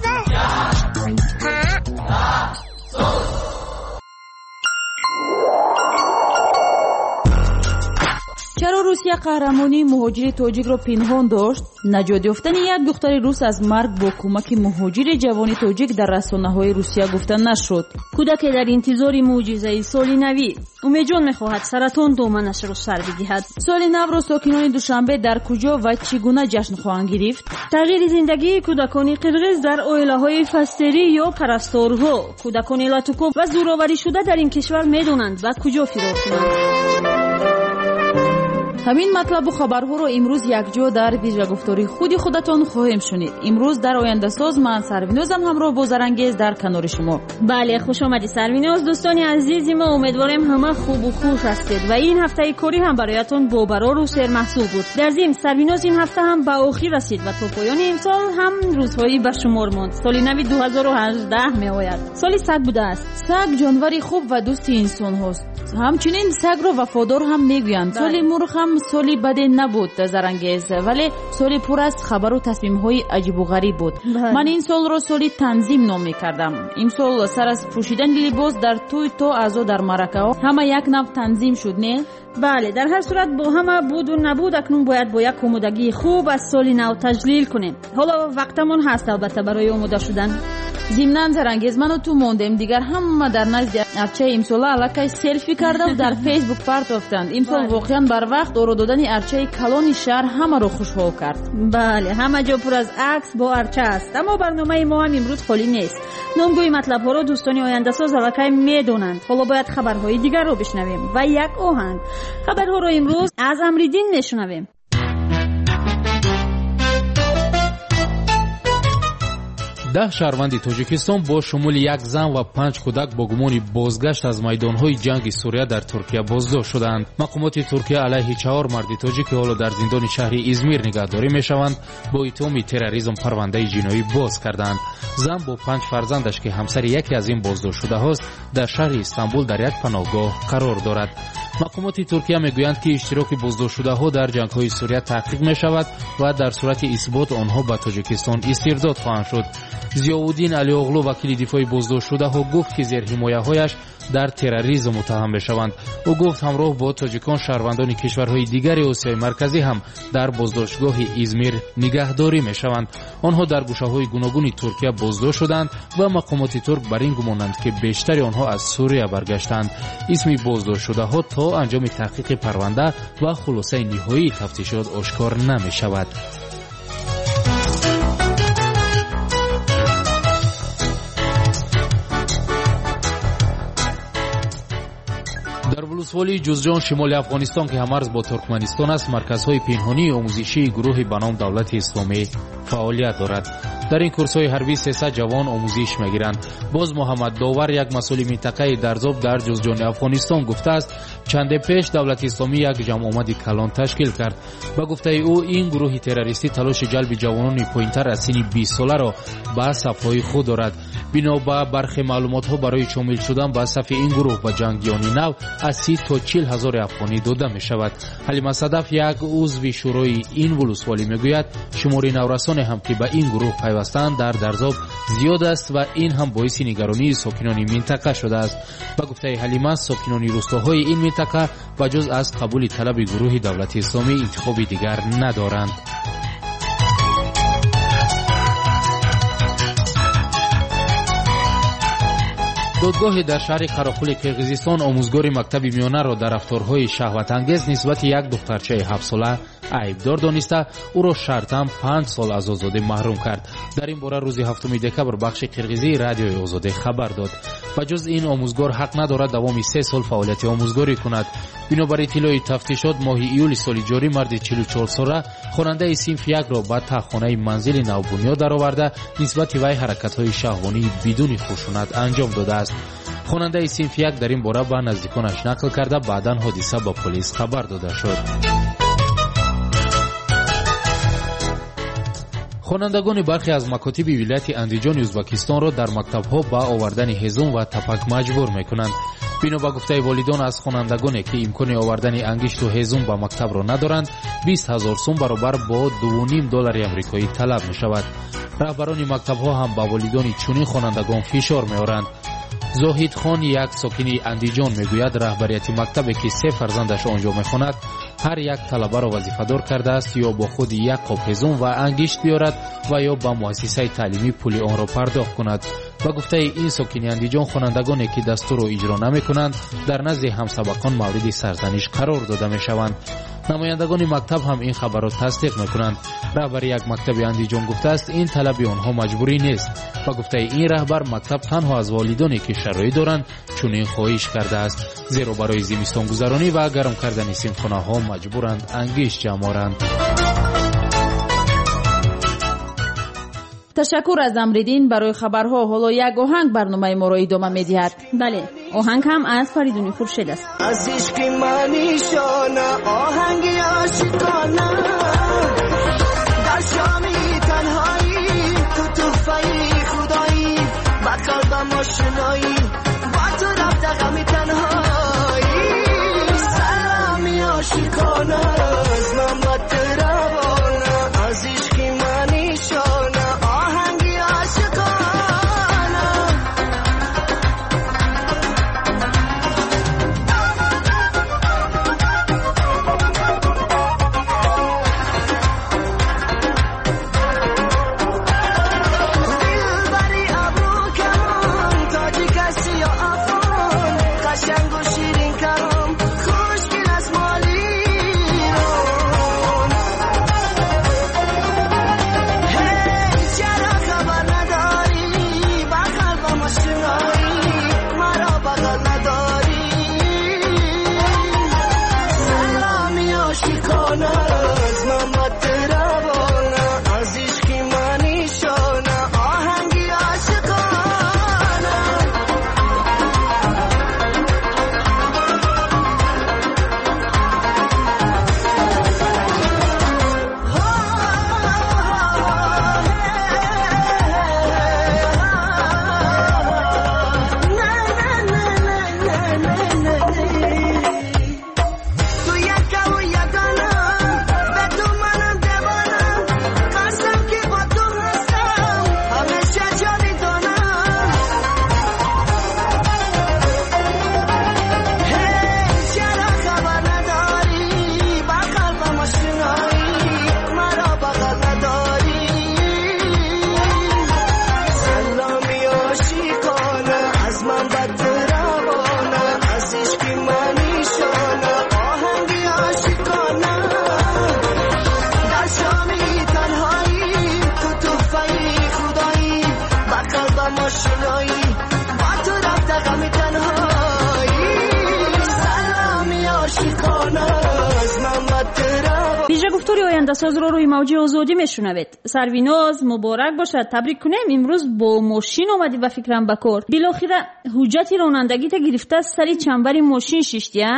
S6: چرا روسیه قهرمانی مهاجر تاجیک را پنهان داشت؟ نجات یافتن یک دختر روس از مرگ با کمک مهاجر جوان تاجیک در رسانه‌های روسیه گفته نشد.
S1: کودک در انتظار معجزه سال نوی امید جان می‌خواهد سرطان دامنش را سر بدهد.
S6: سال نو را ساکنان دوشنبه در کجا و چگونه جشن خواهند گرفت؟
S1: تغییر زندگی کودکان قرقیز در عائله‌های فستری یا پرستارها. کودکان لاتوکو و زورآوری شده در این کشور می‌دانند و کجا فرار کنند.
S6: همین مطلب و خبرها رو امروز یک جا در ویژه گفتاری خودتان خواهیم شنید. امروز در آینده ساز من سروینازم همراه با زرنگیز در کنار شما.
S1: بله خوش آمدید سرویناز. دوستان عزیز ما امیدواریم همه خوب و خوش هستید و این هفته کاری هم برایتان باورار و سرمحصول بود. در ضمن سرویناز این هفته هم به آخر رسید و تا پایان امسال هم روزهایی به شمار ماند. سال نو 2018 میآید. سال سگ بوده است.
S6: سگ جانوری خوب و دوست انسان هست. همچنین سگ را وفادار هم میگویند. سال مرغ هم سالی بدی نبود زرانگیز، ولی سالی پر از خبر و تصمیم‌های عجیب و غریب بود. من این سال را سالی تنظیم نام می‌کردم. این سال سر از پوشیدن لباس در توی تو ازو در مرکه همه یک نوع تنظیم شد، نه؟
S2: بله، در هر صورت با همه بود و نبود اکنون باید با یک آمادگی خوب از سال نو تجلیل کنیم. حالا وقتمون هست البته برای آماده شدن.
S6: ضمناً زرانگیز من و تو موندیم، دیگر همه در نزد ارچه امسال علاقه سلفی کرده و در فیسبوک پرتافتند. امسال واقعا بر وقت آرا دادن ارچه کلان شهر همه رو خوشحال کرد.
S2: بله، همه جا پر از عکس با ارچه است، اما برنامه ما هم امروز خالی نیست. نامگوی مطلب ها رو دوستان آینده ساز علاقه میدونند. حالا باید خبرهای دیگر رو بشنویم و یک آهنگ. خبرها رو امروز از امریدین میشنویم.
S5: 10 شهروند تاجیکستان با شمول یک زن و 5 کودک با گمان بازگشت از میدانهای جنگ سوریه در ترکیه بازداشت شدند. مقامات ترکیه علیه 4 مرد تاجیک که حالا در زندان شهر ازمیر نگهداری میشوند با اتهام تروریسم پرونده جنایی باز کردند. زن با 5 فرزندش که همسر یکی از این بازداشت شده هاست در شهر استانبول در یک پناهگاه قرار دارد. مقامات ترکیه میگویند که اشتراک بازداشت شده ها در جنگ های سوریه تحقیق می شود و در صورت اثبات آنها به تاجیکستان استرداد خواهند شد. ضیاءالدین علی اغلو وکیل دفاع بازداشت شده ها گفت که زیر حمایه هایش در تروریسم متهم میشوند. او گفت همراه با تاجیکان شهروندان کشورهای دیگر آسیای مرکزی هم در بازداشتگاه ازمیر نگهداری میشوند. آنها در گوشه‌های گوناگون ترکیه بازداشت شدند و مقامات ترک بر این گمانند که بیشتر آنها از سوریه برگشتند. اسم بازداشت شده ها تا انجام تحقیق پرونده و خلاصه نهایی تفتیشات آشکار نمیشود. در ولسوالی جوزجان شمال افغانستان که همرز با ترکمنستان است، مرکزهای پنهانی آموزشی گروه به نام دولت اسلامی فعالیت دارد. در این کورس‌های حربی 300 جوان آموزش می‌گیرند. باز محمد داور یک مسئول منطقه درزاب در جوزجان افغانستان گفته است چند پیش دولت اسلامی یک جمع آمد کلان تشکیل کرد. با گفته او این گروه تروریستی تلاش جلب جوانان پایین‌تر از سن 20 ساله را به صف‌های خود دارد. بنا به برخی معلومات‌ها برای شامل شدن به صف این گروه و جنگیان نو از 30 تا 40 هزار افغانی داده می‌شود. حلیمه صدف یک عضو شورای این ولسوالی میگوید شمار نورسان هم که به این گروه پیوستند در درزاب زیاد است و این هم باعث نگرانی ساکنان منطقه شده است. با گفته حلیمه ساکنان روستاهای این منطقه و جز از قبول طلب گروه دولت اسلامی انتخاب دیگر ندارند. دادگاه در شهر قراقل قرقیزستان آموزگار مکتب میانه را در رفتارهای شهوت انگیز نسبت یک دخترچه 7 ساله عیبدار دانسته او را شرطاً 5 سال از آزادی محروم کرد. در این باره روز 7 دکبر بخش قرقیزی رادیوی آزادی خبر داد. و جز این آموزگار حق ندارد دوام 3 سال فعالیت آموزگاری کند. بنابر اطلاع تفتیشات ماه ایول سال جاری مرد 44 ساله خواننده صنف 1 را به تخانه منزل نوبنیاد درآورده نسبت وی حرکت‌های شهوانی بدون خشونت انجام داده است. خواننده صنف 1 در این باره به نزدیکانش نقل کرده بعداً حادثه به پلیس خبر داده شد. خوانندگان برخی از مکاتب ولایت اندیجان ازبکستان را در مکتب‌ها به آوردن هزوم و تپک مجبور می‌کنند. بنا به گفته والدان از خوانندگانی که امکان آوردن انگشت و هزوم به مکتب را ندارند 20,000 سوم برابر با $2.5 آمریکایی طلب می‌شود. رهبران مکتب‌ها هم به والدان چنین خوانندگان فشار می‌آورند. زاهد خان یک ساکن اندیجان میگوید رهبریت مکتبی که 3 فرزندش آنجا میخواند هر یک طلبه را وظیفه‌دار کرده است یا با خود یک قاب هزوم و انگشت بیارد و یا به مؤسسه تعلیمی پول آن را پرداخت کند. و گفته این ساکن اندیجان خوانندگانی که دستور را اجرا نمی‌کنند در نزد همسبقان مورد سرزنش قرار داده میشوند. نمایندگان مکتب هم این خبر را تصدیق میکنند. رهبر یک مکتب اندیجان گفته است این طلب آنها مجبوری نیست و گفته این رهبر مکتب تنها از والدانی که شرایط دارند چنین خواهش کرده است، زیرا برای زمستان گذرانی و گرم کردن صنفخانه‌ها مجبورند انگشت جمع آورند.
S6: تشکر از امریدین برای خبرها. حالا یک آهنگ برنامه ما را ادامه می‌دهد.
S2: بله، آهنگ هم از فریدون خورشید است.
S7: از عشق منیشانه آهنگ عاشقانه در شامی تنهایی تو توفایی خدایی با قلبم آشنایی با تو رفت غمی تنهایی سلامی عاشقانه
S2: آینده‌ساز رو روی موج آزادی میشنوید. سرویناز مبارک باشد. تبریک کنیم. امروز با ماشین اومدی و فکرم بکار. بالاخره حجت رانندگی تا گرفته سری چنبر ماشین شیشتی ها؟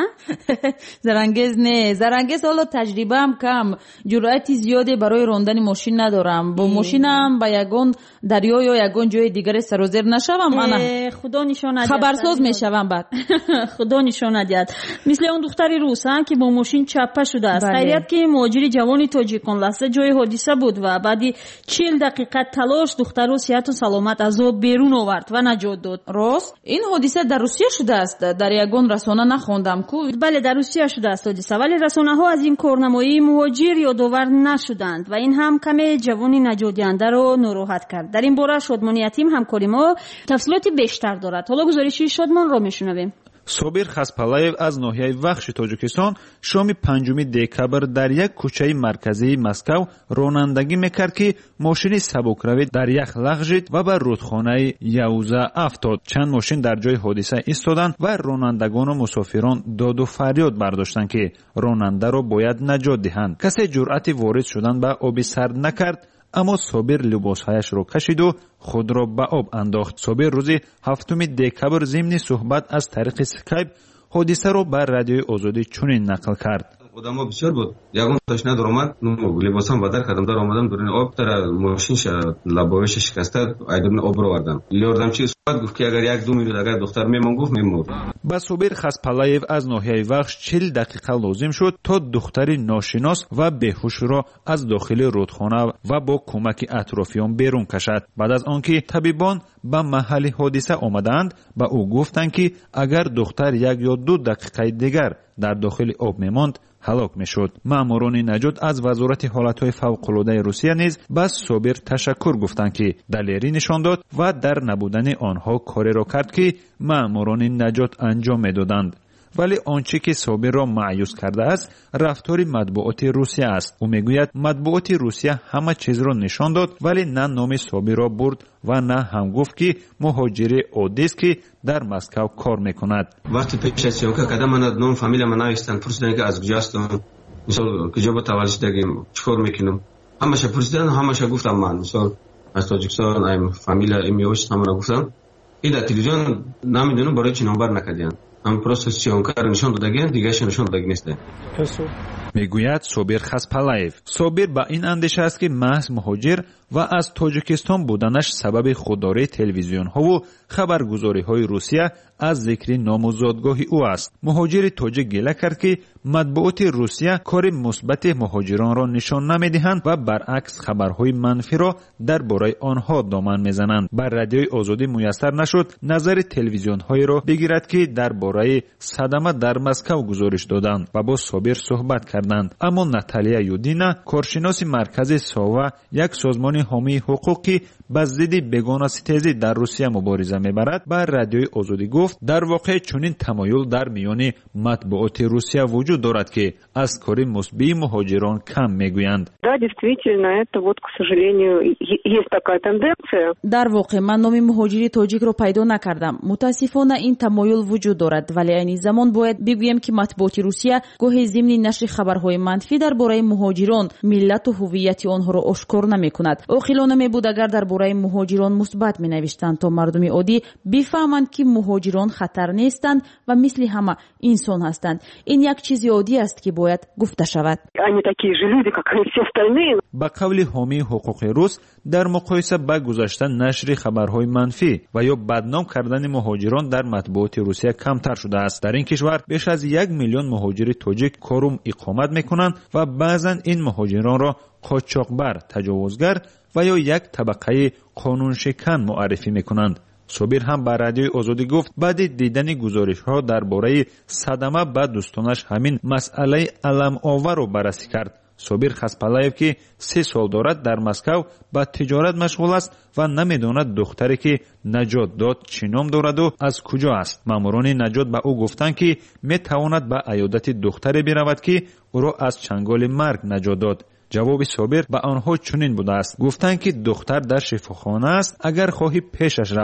S6: زرنگز نه، زرنگز حالا تجربه هم کم، جرأتی زیاده برای راندن ماشین ندارم. با ماشینم به یگان دریا یا یگان جای دیگر سر و زیر نشوم. انا
S2: خدا نشان ندهد.
S6: خبرساز میشوم بعد.
S2: خدا نشان ندهد. مثل اون دختری روس که با ماشین چپه شده است. خیریت که مهاجر جوانی تاجیکان لحظه جای حادثه بود و بعدی 40 دقیقه تلاش دختر رو صحت و سلامت از آب بیرون آورد و نجات داد.
S6: راست؟ این حادثه در روسیه شده است. در یگان رسانه نخوندم کو.
S2: بله در روسیه شده است حادثه، ولی رسانه ها از این کارنمایی مهاجر یادآور نشدند و این هم کمی جوانی نجات دهنده رو ناراحت کرد. در این باره شادمانی یتیم همکاری ما تفصیلات بیشتر دارد. حالا گزارش شادمان را میشنویم.
S9: صابر خسپالایف از ناحیه وخش تاجیکستان شام 5 دکبر در یک کوچه مرکزی مسکو رانندگی میکرد که ماشین سبکروی در یخ لغزید و به رودخانه یوزا افتاد. چند ماشین در جای حادثه ایستادند و رانندگان و مسافران داد و فریاد برداشتند که راننده را باید نجات دهند. کسی جرأت وارد شدن به آب سرد نکرد، اما صابر لباسهایش را کشید و خود را به آب انداخت. صابر روز 7 دکبر ضمن صحبت از طریق اسکایپ حادثه را به رادیوی آزادی چنین نقل کرد.
S10: آدم‌ها بسیار بود. یگان تاش ندارم، لباسم بدر کردم در آمدم دورین آب در ماشین لبایش شکسته ایدم آب رو آوردم. لیاردم چی صحبت گفت که اگر 1-2 میلیون اگر دختر میمون گفت میمون.
S9: با صابر خسپالایف از ناحیه وخش 40 دقیقه لازم شد تا دختری ناشناس و بیهوش را از داخل رودخانه و با کمک اطرافیان بیرون کشد. بعد از آنکه طبیبان به محل حادثه آمدند به او گفتند که اگر دختر 1 یا 2 دقیقه دیگر در داخل آب میماند هلاک میشد. ماموران نجات از وزارت حالتهای فوق‌العاده روسیه نیز به صابر تشکر گفتند که دلیری نشان داد و در نبودن آنها کاری را کرد که ماموران نجات انجام میدادند. ولی آنچه که صابر را مایوس کرده است رفتار مطبوعات روسیه است. او میگوید مطبوعات روسیه همه چیز را نشان داد ولی نه نام صابر را برد و نه هم گفت که مهاجر عادی است که در مسکو کار میکند.
S10: وقتی پیش از سیانکا کدام من نام فامیل من نوشتن پرسیدن که از کجاستم، مثلا کجا با تولد شدگیم، چیکار میکنم، همش پرسیدن، همش گفتم من مثلا از تاجیکستان ایم فامیل امیوش همون گفتم. این در تلویزیون نمیدونم برای چی نمبر نکردن. هم پروسس سیانکار نشان دادگی دیگه نشان دادگی نیست.
S9: میگوید صابر خسپالایف. صابر با این اندیشه است که محض مهاجر و از تاجیکستان بودنش سبب خودداری تلویزیون ها و خبرگزاری های روسیه از ذکر نام و زادگاه او است. مهاجر تاجیک گله کرد که مطبوعات روسیه کار مثبت مهاجران را نشان نمیدهند و برعکس خبرهای منفی را درباره آنها دامن میزنند. بر رادیوی آزادی میسر نشد نظر تلویزیون های را بگیرد که درباره صدمه در مسکو گزارش دادند و با صابر صحبت کردند. اما ناتالیا یودینا کارشناس مرکز ساوا، یک سازمان حامی حقوقی به ضد بیگانه‌ستیزی در روسیه مبارزه میبرد، بر رادیوی آزادی گفت در واقع چنین تمایل در میان مطبوعات روسیه وجود دارد که از کار مثبت مهاجران کم میگویند.
S6: در واقع من نام مهاجری تاجیک را پیدا نکردم. متاسفانه این تمایل وجود دارد، ولی این زمان باید بگویم که مطبوعات روسیه گاهی ضمن نشر خبرهای منفی درباره مهاجران ملت و هویت آنها را آشکار نمیکند. عاقلانه میبود اگر درباره مهاجران مثبت مینوشتند تا مردم عادی بفهمند که مهاجران خطر نیستند و مثل همه انسان هستند. این یک چیز عادی است که باید گفته شود.
S9: با قول حامی حقوق روس در مقایسه با گذشته نشر خبرهای منفی و یا بدنام کردن مهاجران در مطبوعات روسیه کمتر شده است. در این کشور بیش از 1 میلیون مهاجر تاجیک کار اقامت میکنند و بعضا این مهاجران را قاچاقبر، تجاوزگر و یا یک طبقه قانون شکن معرفی میکنند. صابر هم به رادیوی آزادی گفت بعد دیدن گزارش ها درباره صدمه به دوستانش همین مسئله علم آور را بررسی کرد. صابر خسپالایف که 3 سال دارد در مسکو با تجارت مشغول است و نمیداند دختری که نجات داد چه نام دارد و از کجا است. ماموران نجات به او گفتند که میتواند به عیادت دختری برود که او را از چنگال مرگ نجات داد. جواب صابر به آنها چنین بوده است. گفتند که دختر در شفاخانه است، اگر خواهی پیشش رو.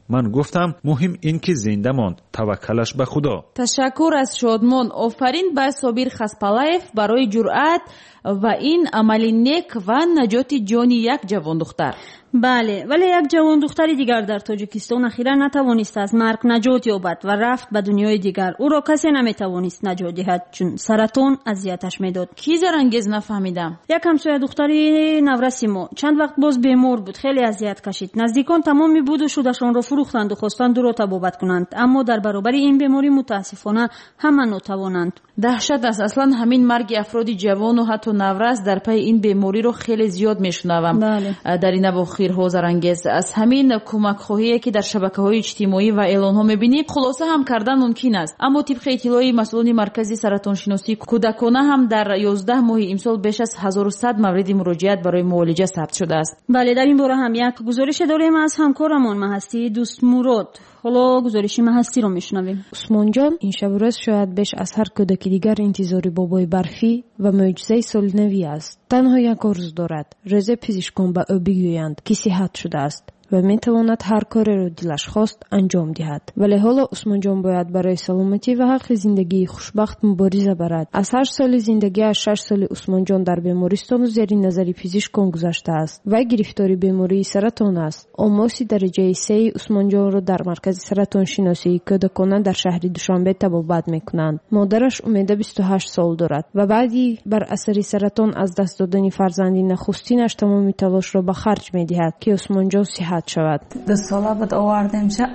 S9: من گفتم مهم این که زنده ماند. توکلش به خدا.
S6: تشکر از شادمان. آفرین به صابر خسپالایف برای جرأت و این عمل نیک و نجات جان یک جوان دختر.
S2: بله، ولی یک جوان دختر دیگر در تاجیکستان اخیرا نتوانست از مرگ نجات یابد و رفت به دنیای دیگر. او را کسی نمیتوانست نجات دهد چون سرطان اذیتش میداد.
S6: کی زرانگیز؟ نفهمیدم.
S2: یک همسایه دختری نورسی ما چند وقت باز بیمار بود، خیلی اذیت کشید. نزدیکان تمامی بود و شودشان را فروختند و خواستند او را تبابت کنند، اما در برابر این بیماری متاسفانه همه ناتوانند.
S6: دهشت است. اصلا همین مرگ افراد جوان و حتی نورس در پی این بیماری رو خیلی زیاد میشنوم. در این اواخرها زرانگیز از همین کمک خواهی که در شبکه‌های اجتماعی و اعلان‌ها می‌بینیم خلاصه هم کردن ممکن است، اما طبق اطلاع مسئولان مرکز سرطان شناسی کودکانه هم در 11 ماه امسال بیش از 1100 مورد مراجعت برای معالجه ثبت شده است.
S2: بله، در این باره هم یک گزارش داریم از همکارمان مهستی دوست مراد. حالا گزارش مهستی رو میشنویم.
S4: عثمان جان این شب و روز شاید بیش از هر کودک دیگر انتظار بابای برفی و معجزه سال نوی است. تنها یک آرزو دارد، رضای پزشکان به او بگویند که صحت شده است و میتواند هر کاری را دلش خواست انجام دهد. ولی حالا عثمان جان باید برای سلامتی و حق زندگی خوشبخت مبارزه برد. از 8 سال زندگیش 6 سال عثمان جان در بیمارستان و زیر نظر پزشکان گذشته است و گرفتار بیماری سرطان است. آماس درجه 3 عثمان جان را در مرکز سرطان شناسی کودکانه در شهر دوشنبه تبابت میکنند. مادرش امید 28 سال دارد و بعدی بر اثر سرطان از دست دادن فرزند نخستینش تمام تلاش را به خرج میدهد که عثمان جان شود.
S11: 2 ساله بود آوردیم چه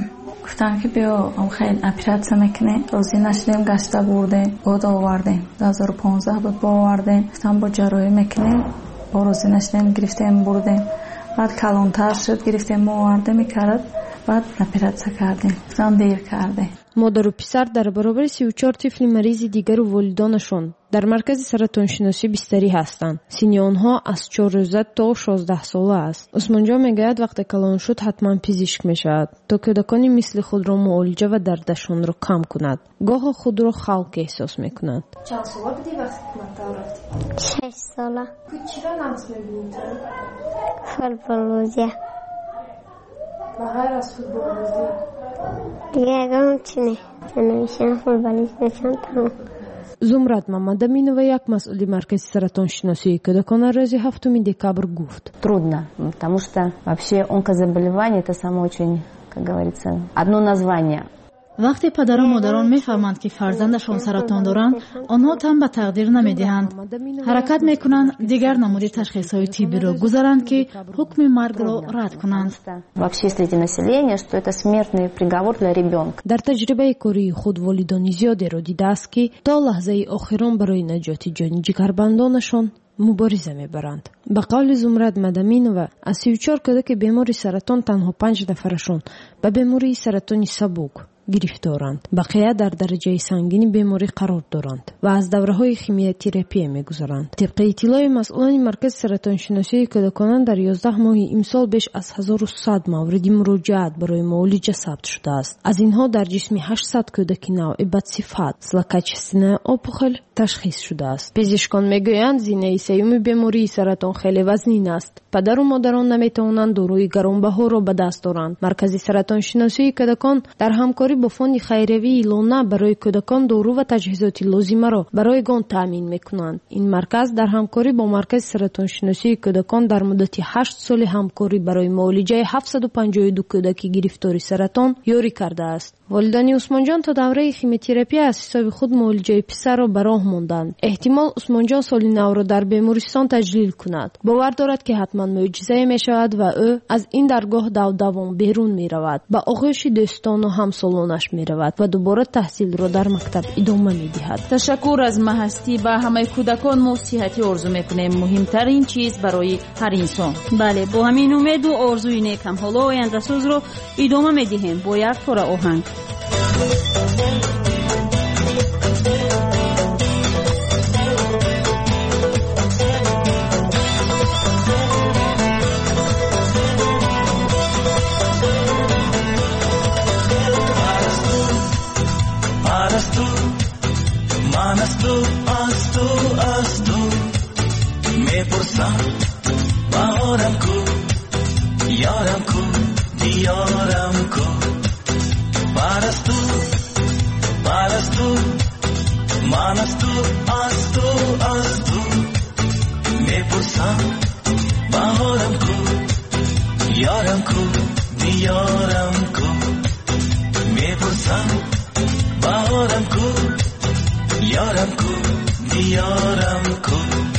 S11: گفتم که بیا خیلی اپراتسیون میکنه. روزی نشدیم گشته بردیم بود آوردیم. 2015 بود با آوردیم. گفتم با جراحی میکنه. با روزی نشدیم گرفتیم بردیم. بعد کلانتر شد گرفتیم آوردیم میکرد. بعد اپراتسیون کردیم. گفتم دیر کرده.
S4: مادر و پسر در برابر 34 طفل مریض دیگر و والدانشون در مرکز سرطان شناسی بستری هستند. سن آنها از 4 روزه تا 16 ساله است. عثمان جان میگوید وقتی کلان شد حتما پزشک میشود تا کودکانی مثل خود را معالجه و دردشان را کم کند. گاه خود را خلق احساس میکند. چند ساله بودی وقتی مکتب رفتی؟
S25: 6 ساله.
S4: چرا نقص میبینی تو؟
S25: فوتبال بازی.
S4: و غیر از فوتبال بازی
S25: دیگه اگه چی نمیشن فوتبالیست نشن تمام.
S4: زمرد Мамадаминова, як مسئول مرکز سرطان شناسی کودکان روز 7 دекабрь گفت.
S12: Трудно, потому что вообще онкозаболевание это само очень, как говорится, одно название.
S2: وقتی پدر و مادران میفهمند که فرزندشان سرطان دارند، آنها تن به تقدیر نمیدهند. حرکت میکنند دیگر نمود تشخیص‌های طبی را گذارند که حکم مرگ را رد کنند.
S4: در تجربه کاری خود والدان زیادی را دیده است که تا لحظه آخران برای نجات جان جگربندانشان مبارزه میبرند. به قول زمرد مدامینова از 34 کودک بیماری سرطان تنها 5 نفرشان به بیماری سرطان سبک گرفتارند. بقیه در درجه سنگین بیماری قرار دارند و از دوره‌های شیمیوتراپی می‌گذرند. طبق اطلاع مسئولان مرکز سرطان شناسی کودکان در 11 ماه امسال بیش از 1100 مورد مراجعت برای معالجه ثبت شده است. از اینها در جسم 800 کودک نوع بدصفت злокачественная опухоль تشخیص شده است. پزشکان میگویند زینه سیوم بیماری سرطان خیلی وزنین است. پدر و مادران نمیتوانند داروی گرانبها را به دست آورند. مرکز سرطان شناسی کودکان در همکاری با فوند خیریوی لونا برای کودکان دارو و تجهیزات لازمه را برایشان تامین میکنند. این مرکز در همکاری با مرکز سرطان شناسی کودکان در مدت 8 سال همکاری برای معالجه 752 کودک گرفتار سرطان یاری کرده است. والدین عثمان جان تا دوره شیمیوتراپی از حساب خود معالجه پسر را به راه ماندند. احتمال عثمان جان سال نو را در بیمارستان تجلیل کند. باور دارد که حتما معجزه می شود و او از این درگاه دوام بیرون می رود. با آغوش دوستان و همسالانش می رود و دوباره تحصیل را در مکتب ادامه می دهد.
S6: تشکر از مهستی. با همه کودکان ما صحتی آرزو میکنیم. مهمترین چیز برای هر انسان.
S2: بله، با همین امید و آرزوی نیک هم حالا آینده سوز رو ادامه می دهیم با یک پاره آهنگ.
S7: از تو میپرسم بهارم کو یارم کو دیارم من از تو میپرسم بهارم کو یارم کو دیارم کو میپرسم بهارم کو یارم کو دیارم کو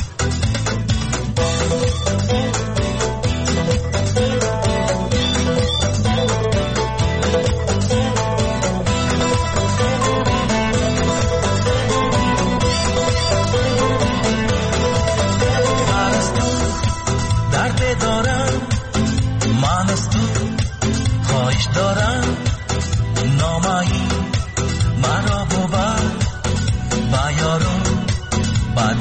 S7: دارم نامایی مرا بود با یارم با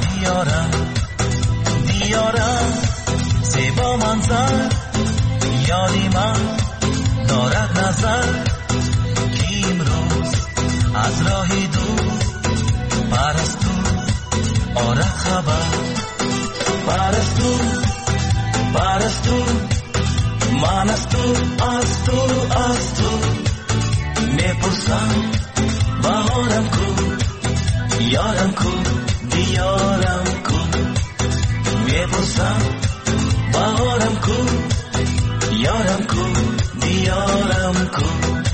S7: دیارم زیبا منظر یادی من دارد نظر که امروز از راهی دور پرستو آرد خبر پرستو من از تو میپرسم بهارم کو یارم کو دیارم کو میپرسم بهارم کو یارم کو دیارم کو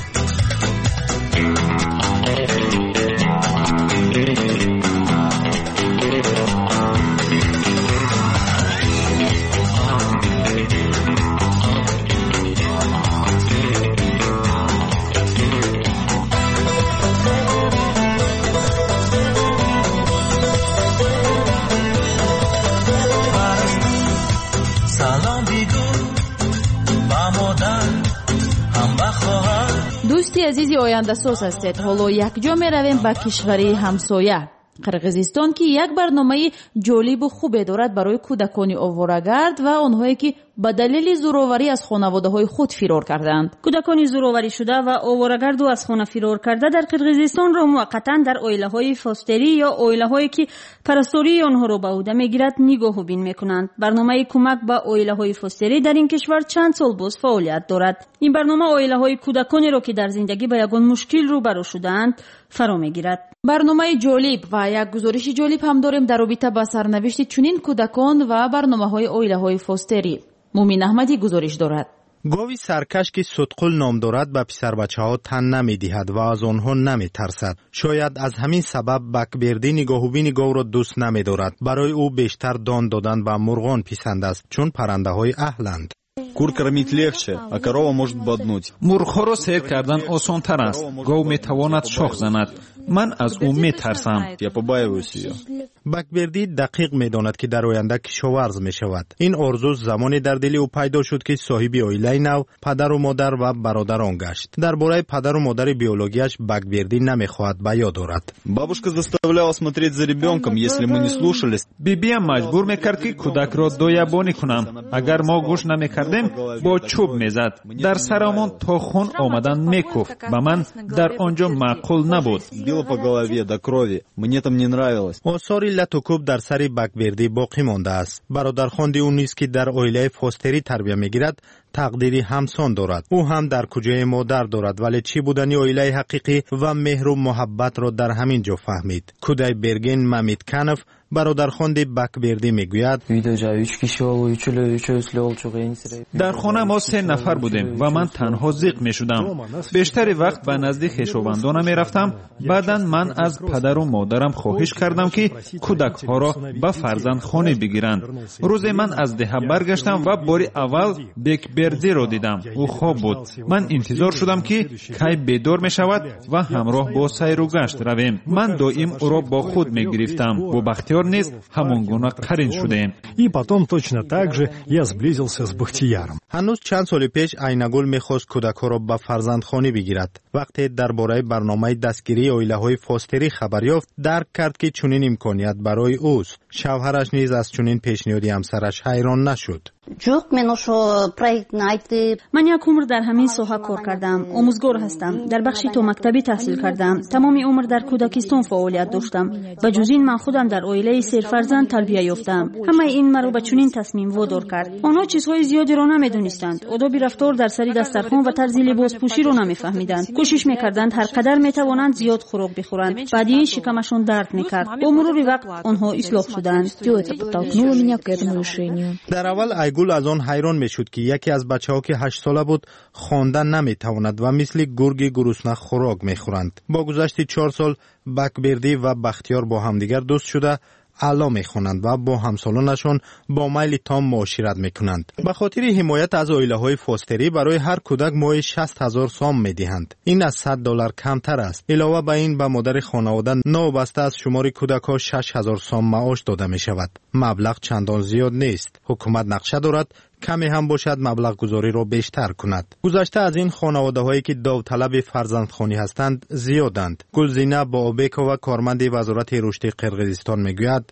S6: дӯсти азизи ояндасоз ҳастед. ҳоло якҷо меравем ба кишвари ҳамсоя қирғизистон, ки як барномаи ҷолибу хубе дорад барои кӯдакони оворагард ва онҳое ки ба далели зӯроварӣ аз хонаводаҳои худ фирор карданд.
S2: кӯдакони зӯроваришуда ва оворагарду аз хона фирор карда дар қирғизистонро муваққатан дар оилаҳои фостерӣ ё оилаҳое ки парастории онҳоро ба ӯҳда мегирад нигоҳубин мекунанд. барномаи кӯмак ба оилаҳои фостерӣ дар ин кишвар чанд сол боз фаъолият дорад. ин барнома оилаҳои кӯдаконеро ки дар зиндагӣ ба ягон мушкил рӯбаро шудаанд фаро мегирад.
S6: барномаи ҷолиб ва як гузориши ҷолиб ҳам дорем дар робита ба сарнавишти чунин кӯдакон ва барномаҳои оилаҳои фостерӣ. мумин аҳмадӣ гузориш дорад.
S3: гови саркаш ки сутқул ном дорад ба писарбачаҳо тан намедиҳад ва аз онҳо наметарсад. шояд аз ҳамин сабаб бакбердӣ нигоҳубини говро дӯст намедорад. барои ӯ бештар дон додан ба мурғон писанд аст, чун паррандаҳои аҳланд.
S21: Кур кормить легче, а корова может боднуть.
S9: Мурғҳоро сер кардан осонтар аст. Гов метавонад шох занад. Ман аз ӯ метарсам.
S21: Я побаиваюсь её.
S3: бакбердӣ дақиқ медонад ки дар оянда кишоварз мешавад. ин орзу замоне дар дили ӯ пайдо шуд ки соҳиби оилаи нав, падару модар ва бародарон гашт. дар бораи падару модари биологияш бакбердӣ намехоҳад ба ёд орад.
S21: Бабушка заставляла смотреть за ребенком, если мы не слушались.
S9: бибиям маҷбур мекард ки кӯдакро доябонӣ кунам. агар мо гӯш намекардем, бо чӯб мезад. дар сарамон то хун омадан мекуфт. ба ман дар онҷо маъқул набуд.
S21: Била по голове до крови. Мне там не нравилось.
S3: осори лату кӯб дар сари бакбердӣ боқӣ мондааст. бародархонди ӯ низ ки дар оилаи фостерӣ тарбия мегирад, тақдири ҳамсон дорад. ӯ ҳам дар куҷои модар дорад, вале чӣ будани оилаи ҳақиқӣ ва меҳру муҳаббатро дар ҳамин ҷо фаҳмид. кӯдай берген мамидканов бародархонди бакбердӣ мегӯяд:
S9: дар хона мо 3 нафар будем ва ман танҳо зиқ мешудам. бештари вақт ба назди хешовандонам мерафтам. баъдан ман аз падару модарам хоҳиш кардам ки кӯдакҳоро ба фарзандхонӣ бигиранд. рӯзе ман аз деҳа баргаштам ва бори аввал бекбердиро дидам. ӯ хоб буд. ман интизор шудам ки кай бедор мешавад ва ҳамроҳ бо сайру гашт равем. ман доим ӯро бо худ мегирифтам. бо бахтиёр низ ҳамон гуна қарин шудем.
S16: И потом точно так же я сблизился с Бахтияром.
S3: ҳанӯз чанд соли пеш Айнагул мехост кӯдакҳоро ба фарзандхонӣ бигирад. вақте дар бораи барномаи дастгирии оилаҳои фостерӣ хабар ёфт, дарк кард ки чунин имконият барои ӯст. шавҳараш низ аз чунин пешниҳоди ҳамсараш ҳайрон нашуд.
S2: من یک عمر در همین ساحه کار کردم. آموزگار هستم. در بخشی تا مکتبی تحصیل کردم. تمام عمر در کودکستان فعالیت داشتم. و جز این من خودم در عائله سرفرزند تربیت یافتم. همه این مرا به چنین تصمیم وادار کرد. آنها چیزهای زیادی را نمیدونستند. آداب رفتار در سری دسترخوان و طرز لباسپوشی را نمیفهمیدند. کوشش میکردند هر قدر میتوانند زیاد خوراک بخورند. بعدی شکمشون درد میکرد. با مرور وقت آنها اصلاح شدند.
S3: در اول ایگول از آن حیران میشد که یکی از بچه‌ها که 8 ساله بود خواندن نمیتواند و مثل گرگ گرسنه خوراک میخورند. با گذشت 4 سال بکبردی و بختیار با همدیگر دوست شده اعلا میخوانند و با همسالانشان با میل تام معاشرت میکنند. به خاطر حمایت از عائله‌های فاستری برای هر کودک ماهی 60,000 سام میدهند. این از $100 کمتر است. علاوه بر این به مادر خانواده نوبسته از شمار کودک‌ها 6,000 سام معاش داده می شود. مبلغ چندان زیاد نیست. حکومت نقشه دارد کمی هم باشد مبلغ گذاری را بیشتر کند. گذشته از این خانواده‌هایی که داوطلب فرزندخوانی هستند زیادند. گلزینه بابکова کارمند وزارت رشد قرقیزستان میگوید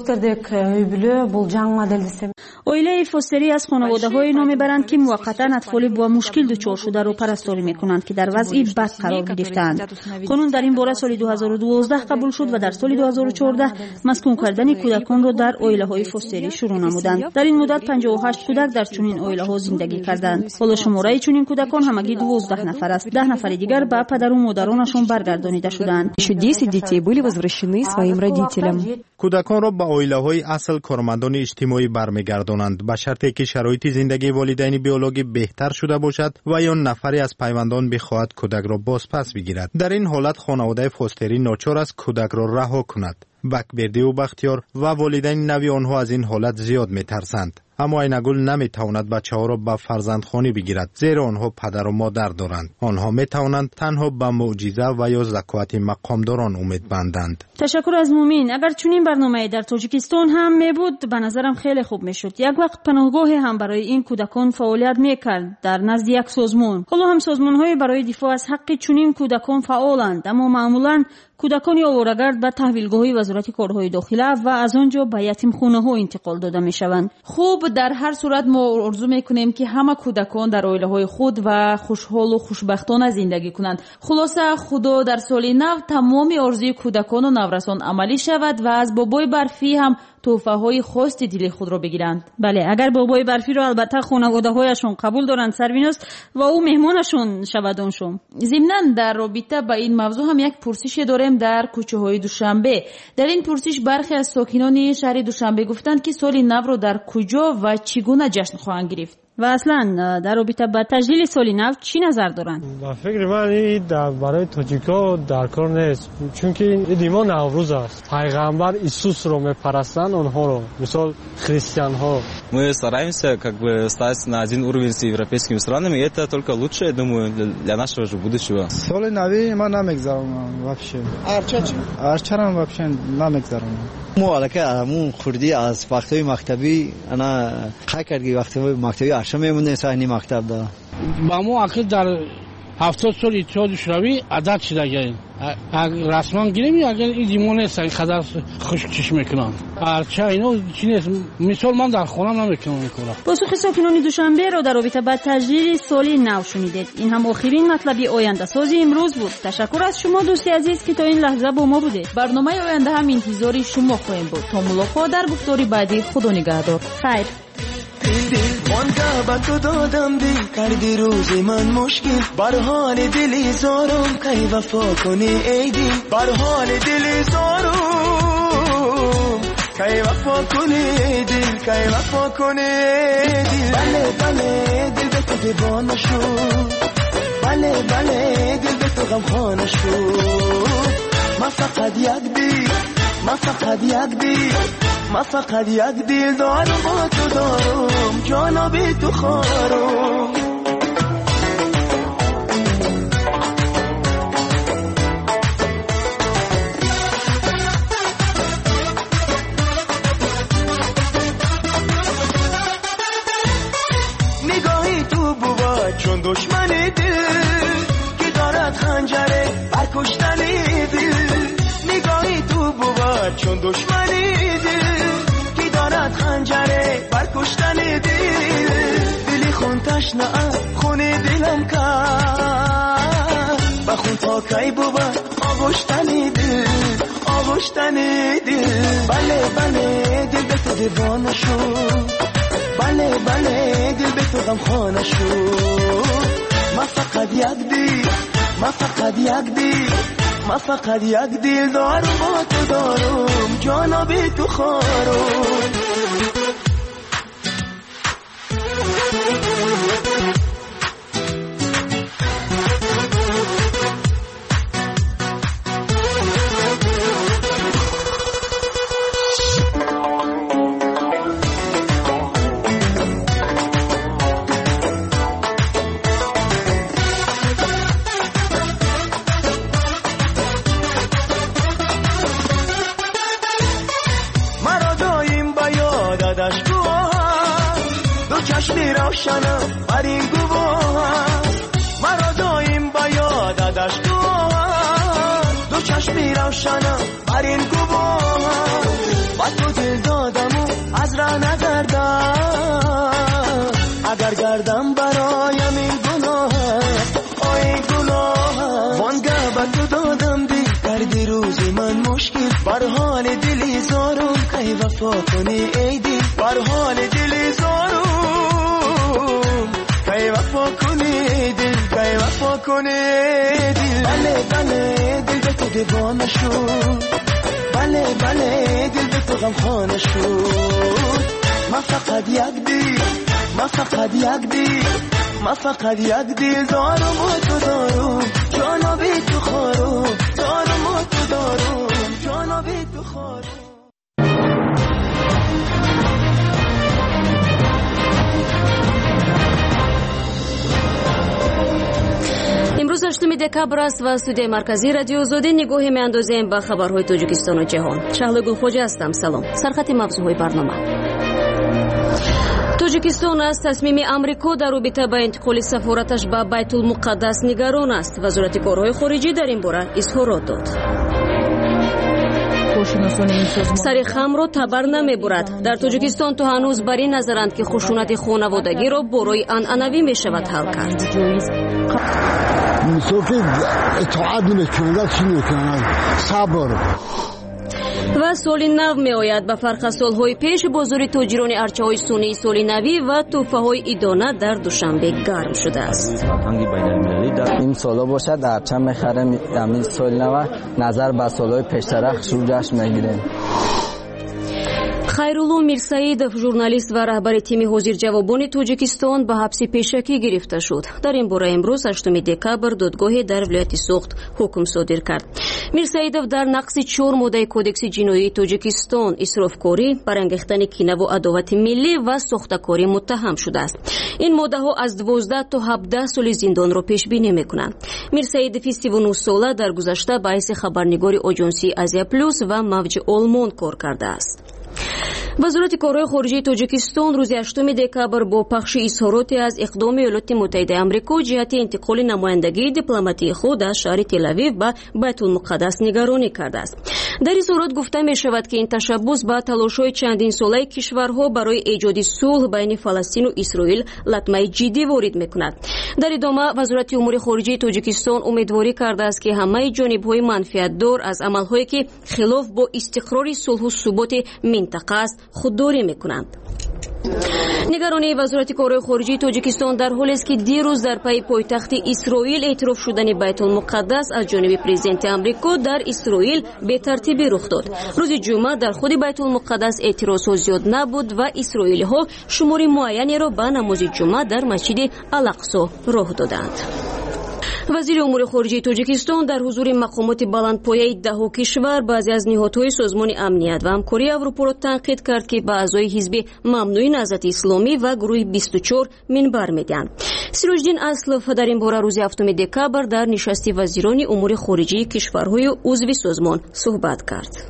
S2: عائله فاستری از خانواده‌های نام برند که موقتا اطفال با مشکل دچار شده را پرستاری می‌کنند که در وضعی بد قرار گرفتند. قانون در این باره سال 2012 قبول شد و در سال 2014 مسکون کردن کودکان را در عائله‌های فاستری شروع نمودند. در این مدت 58 کودک در چنین عائله‌ها زندگی کردند. حالا شماره چنین کودکان همگی 12 نفر است. 10 نفر دیگر به پدر و مادرانشان برگردانیده شدند.
S13: Еще 10 детей были возвращены своим родителям.
S3: کودکان را به عائله‌های اصل کارمندان اجتماعی برمیگردانند به شرطی که شرایط زندگی والدین بیولوژی بهتر شده باشد و یا نفری از پیوندان بخواهد کودک را بازپس بگیرد. در این حالت خانواده فاستری ناچار است کودک را رها کند. بکبردی و بختیار و والدین نوی آنها از این حالت زیاد میترسند. اما اینگل نمیتواند بچه‌ها را به فرزندخوانی بگیرد زیرا آنها پدر و مادر دارند. آنها میتوانند تنها به معجزه و یا زکات مقامداران امید بندند.
S2: تشکر از مومین. اگر چنین برنامه‌ای در تاجیکستان هم میبود به نظرم خیلی خوب میشد. یک وقت پناهگاه هم برای این کودکان فعالیت میکرد در نزد یک سازمان. حالا هم سازمان‌های برای دفاع از حق چنین کودکان فعالند، اما معمولاً کودکان آواره‌گرد به تحویلگاه‌های وزارت کارهای داخله و از آنجا به یتیمخانه‌ها انتقال داده میشوند.
S6: خوب، در هر صورت ما آرزو میکنیم که همه کودکان در عائله‌های خود و خوشحال و خوشبختانه زندگی کنند. خلاصه خدا در سال نو تمام آرزوی کودکان و نورسان عملی شود و از بابای برفی هم تحفه‌های خاص دل خود را بگیرند.
S2: بله، اگر بابای برفی را البته خانواده‌هایشون قبول دارند سرویناس و او مهمانشون شودانشون.
S6: ضمناً در رابطه با این موضوع هم یک پرسش داریم در کوچه‌های دوشنبه. در این پرسش برخی از ساکنان شهر دوشنبه گفتند که سال نو را در کجا و چگونه جشن خواهند گرفت
S2: و اصلا در رابطه با تجلیل سال نو چی نظر دارند؟
S16: با فکر من این برای تاجیکا در کار نیست، چون که این دیما نوروز است. پیغمبر Иисус رو میپرستند آنها رو، مثال христиан ها.
S21: Мы стараемся как бы стать на один уровень с европейскими странами, и это только лучше, я думаю, для нашего же будущего.
S14: سال نوی من نمیگذرونم вообще. ارچرم вообще نمیگذرونم.
S15: ما الان خوردی از وقتای مکتبی انا خاکرگی وقتای مکتبی ارشم میمونه ساینی مکتب دا.
S17: با ما اخیر در 70 سال اتحاد شوروی عادت شده گیم. رسما گیریم اگر این دیمونه سن خدا خوش چشم میکنن. ارچه اینو چی مثال من در خونم نمیکنم میکنم.
S2: پاسخ ساکنان دوشنبه را در رابطه با تجلیل سال نو شنیدید. این هم آخرین مطلبی آینده سازی امروز بود. تشکر از شما دوستی عزیز که تا این لحظه با ما بودید.
S6: برنامه آینده هم انتظاری شما خواهیم بود. تا ملاقات در گفتاری بعدی. خدا نگهدار.
S2: خیر.
S7: من تو دادم دی کردی روزی من مشکل بر حال دلی زارم کی وفا کنی ای دل بر حال دلی زارم کی وفا کنی ای دل کی وفا کنی ای دل بله بله دل به تو دیوانه شد بله بله دل به تو غمخانه شد ما فقط یک دل ما فقط یک دل ما فقط یک دل دارم با تو دارم جانا بی تو خارم نگاهی تو بوا چون دشمنی دل که دارد خنجره بر کشتنی دل نگاهی تو بوا چون دشمنی دل خنجره بر کشتن دل خونی دلم کرد بخون تا کی بود آغشتنی دل آغشتنی دل بله بله دل به تو دیوانه شد بله بله دل به تو غمخانه شد ما فقط یک دل ما فقط یک دل ما فقط یک دل دارم با تو دارم جانا بی تو خارم چشمی روشنم بر این گواه مرا دایم با یادش دو چشمی روشنم بر این گواه با تو دل دادم و از راه نگردم اگر گردم برایم این گناه این گناه وانگه با تو دادم دل کردی روزی من مشکل بر حال دلی زارم کی وفا کنی ای دل بر حال دلی زارم کی وفا کنی دل کی وفا کنی دل بله بله دل به تو دیوانه شد بله بله دل به تو غمخانه شد ما فقط یک دل ما فقط یک دل ما فقط یک دل دارم و تو دارم جانا بی تو خارم دارم و تو دارم جانا بی تو خارم
S1: امروز 8 دکبر است و استودیوی مرکزی رادیو آزادی نگاهی میاندازیم به خبرهای تاجیکستان و جهان. شهلا گلخوجه هستم. سلام. سرخط موضوعهای برنامه. توجیکستان از تصمیم آمریکا در رابطه با انتقال سفارتش به بیت المقدس نگران است. وزارت کارهای خارجه در این باره اظهارات داد. سر خم را تبر نمیبرد. در توجیکستان تو هنوز بر این نظرند که خشونت خانوادگی را برای عنعنوی می شود حل کرد. و سال نو می آید. به فرق از سالهای پیش بازار تاجران ارچه های سونی سال نوی و توفه های ایدانه در دوشنبه گرم شده است.
S8: این سالا باشد ارچه میخرم همین سال نو نظر به سالهای پیشتر شروع جشن میگیریم.
S1: خیرالله میرسعیدов ژورنالیست و رهبر تیم حاضر جوابان توجیکستان به حبس پیشکی گرفته شد. در این باره امروز 8 دکبر دادگاه در ولایت سوخت حکم صادر کرد. میرسعیدов در نقض 4 ماده کودکس جنایی توجیکستان اسرافکاری، برانگیختن کینه و عداوت ملی و ساختکاری متهم شده است. این ماده ها از 12 تا 17 سال زندان را پیش بینی میکنند. میرسعیدов 39 ساله در گذشته باعث خبرنگاری آژانسی آزیا پلوس و موج آلمان کار کرده است. وزارت کارهای خارجه تاجیکستان روز 8 دکبر با پخش اظهاراتی از اقدام ایالات متحده آمریکا جهت انتقال نمایندگی دیپلماتی خود از شهر تل اویو به بیت المقدس نگرانی کرده است. در اظهارات گفته می شود که این تشبث به تلاش‌های چندین ساله کشورها برای ایجاد صلح بین فلسطین و اسرائیل لطمه جدی وارد می‌کند. در ادامه وزارت امور خارجه تاجیکستان امیدواری کرده است که همه جانب‌های منفعت‌دار از عمل‌هایی که خلاف با استقرار صلح و ثبات منطقه است خودداری می‌کنند. نگرانی وزارت کارهای خارجه تاجیکستان در حالی است که دیروز در پی پایتخت اسرائیل اعتراف شدن بیت المقدس از جانب پرزیدنت آمریکا در اسرائیل به ترتیبی رخ داد. روز جمعه در خود بیت المقدس اعتراضات زیاد نبود و اسرائیلی ها شمار معینی را به نماز جمعه در مسجد الاقصی راه دادند. وزیر امور خارجه تاجیکستان در حضور مقامات بلندپایه دهها کشور بعضی از نهادهای سازمان امنیت و همکاری اروپا را تنقید کرد که به اعضای حزب ممنوع نهضت اسلامی و گروه 24 منبر میدهند. سیروجدین اسلف در این باره روز 7 دکبر در نشست وزیران امور خارجه کشورهای عضو سازمان صحبت کرد.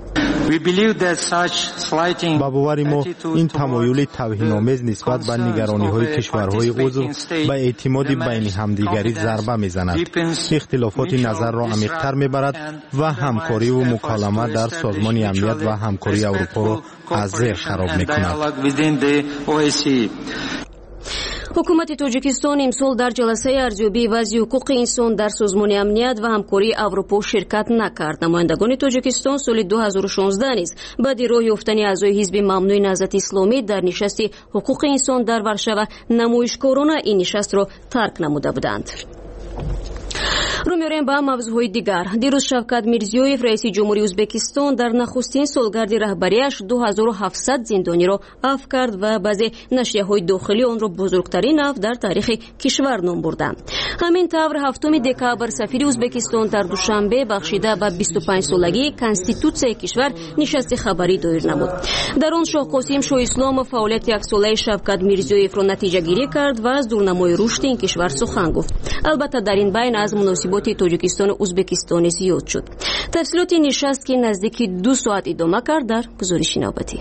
S3: با باور ما این تمایل توهین‌آمیز نسبت به نگرانی‌های کشورهای عضو به اعتماد بین همدیگری ضربه می‌زند. اختلافات نظر را عمیق‌تر می‌برد و همکاری و مکالمه در سازمان امنیت و همکاری اروپا را از زیر خراب می‌کند.
S1: ҳукумати тоҷикистон имсол дар ҷаласаи арзёбии вазъи ҳуқуқи инсон дар созмони амният ва ҳамкории аврупо ширкат накард. намояндагони тоҷикистон соли 2016 низ баъди роҳ ёфтани аъзои ҳизби мамнӯи наҳзати исломӣ дар нишасти ҳуқуқи инсон дар варшава намоишкорона ин нишастро тарк намуда буданд. рӯ меорем ба мавзӯъҳои дигар. дирӯз Шавкат Мирзиёев, раиси ҷумҳурии Ӯзбекистон, дар нахустин солгарди раҳбарияш 2700 зиндониро афв кард ва баъзе нашрияҳои дохилӣ онро бузургтарин афв дар таърихи кишвар ном бурданд. ҳамин тавр 7 декабр сафири Ӯзбекистон дар душанбе бахшида ба 25-солагии конститутсияи кишвар нишасти хабарӣ доир намуд. дар он Шоҳқосим Шоҳисломов фаъолияти яксолаи Шавкат Мирзиёевро натиҷагирӣ кард ва аз дурнамои рушди ин кишвар сухан гуфт. албатта дар ин байн аз муносиботи Тоҷикистону Ӯзбекистони зиёд шуд. тафсилоти нишаст ки наздики 2 соат идома кард дар гузориши навбатӣ.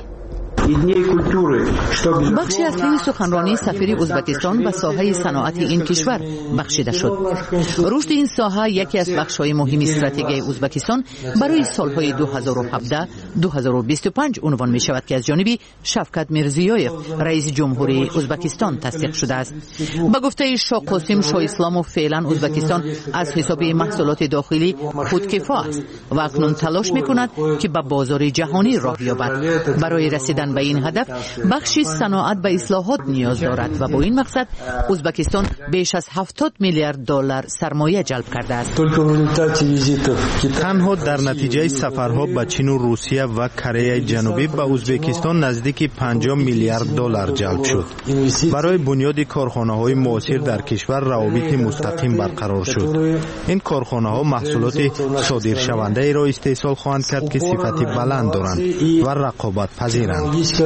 S18: бахши аслии суханронии сафири Ӯзбекистон ба соҳаи саноати ин кишвар бахшида шуд. рушди ин соҳа яке аз бахшҳои муҳими стратегияи Ӯзбекистон барои солҳои 2017-2025 унвон мешавад ки аз ҷониби Шавкат Мирзиёев, раиси ҷумҳурии Ӯзбекистон тасдиқ шудааст. ба гуфтаи Шоқосим Шоҳисломов, феълан Ӯзбекистон аз ҳисоби маҳсулоти дохилӣ худкифо аст ва акнун талош мекунад ки ба бозори ҷаҳонӣ роҳ ёбад. барои расидан ба ин ҳадаф бахши саноат ба ислоҳот ниёз дорад ва бо ин мақсад Ӯзбекистон беш аз $70 миллиард сармоя ҷалб кардааст.
S3: танҳо дар натиҷаи сафарҳо ба Чину, Русия ва Кореяи Ҷанубӣ ба Ӯзбекистон наздики $50 миллиард ҷалб шуд. барои бунёди корхонаҳои муосир дар кишвар равобити мустақим барқарор шуд. ин корхонаҳо маҳсулоти содиршавандаеро истеҳсол хоҳанд кард ки сифати баланд доранд ва рақобатпазиранд.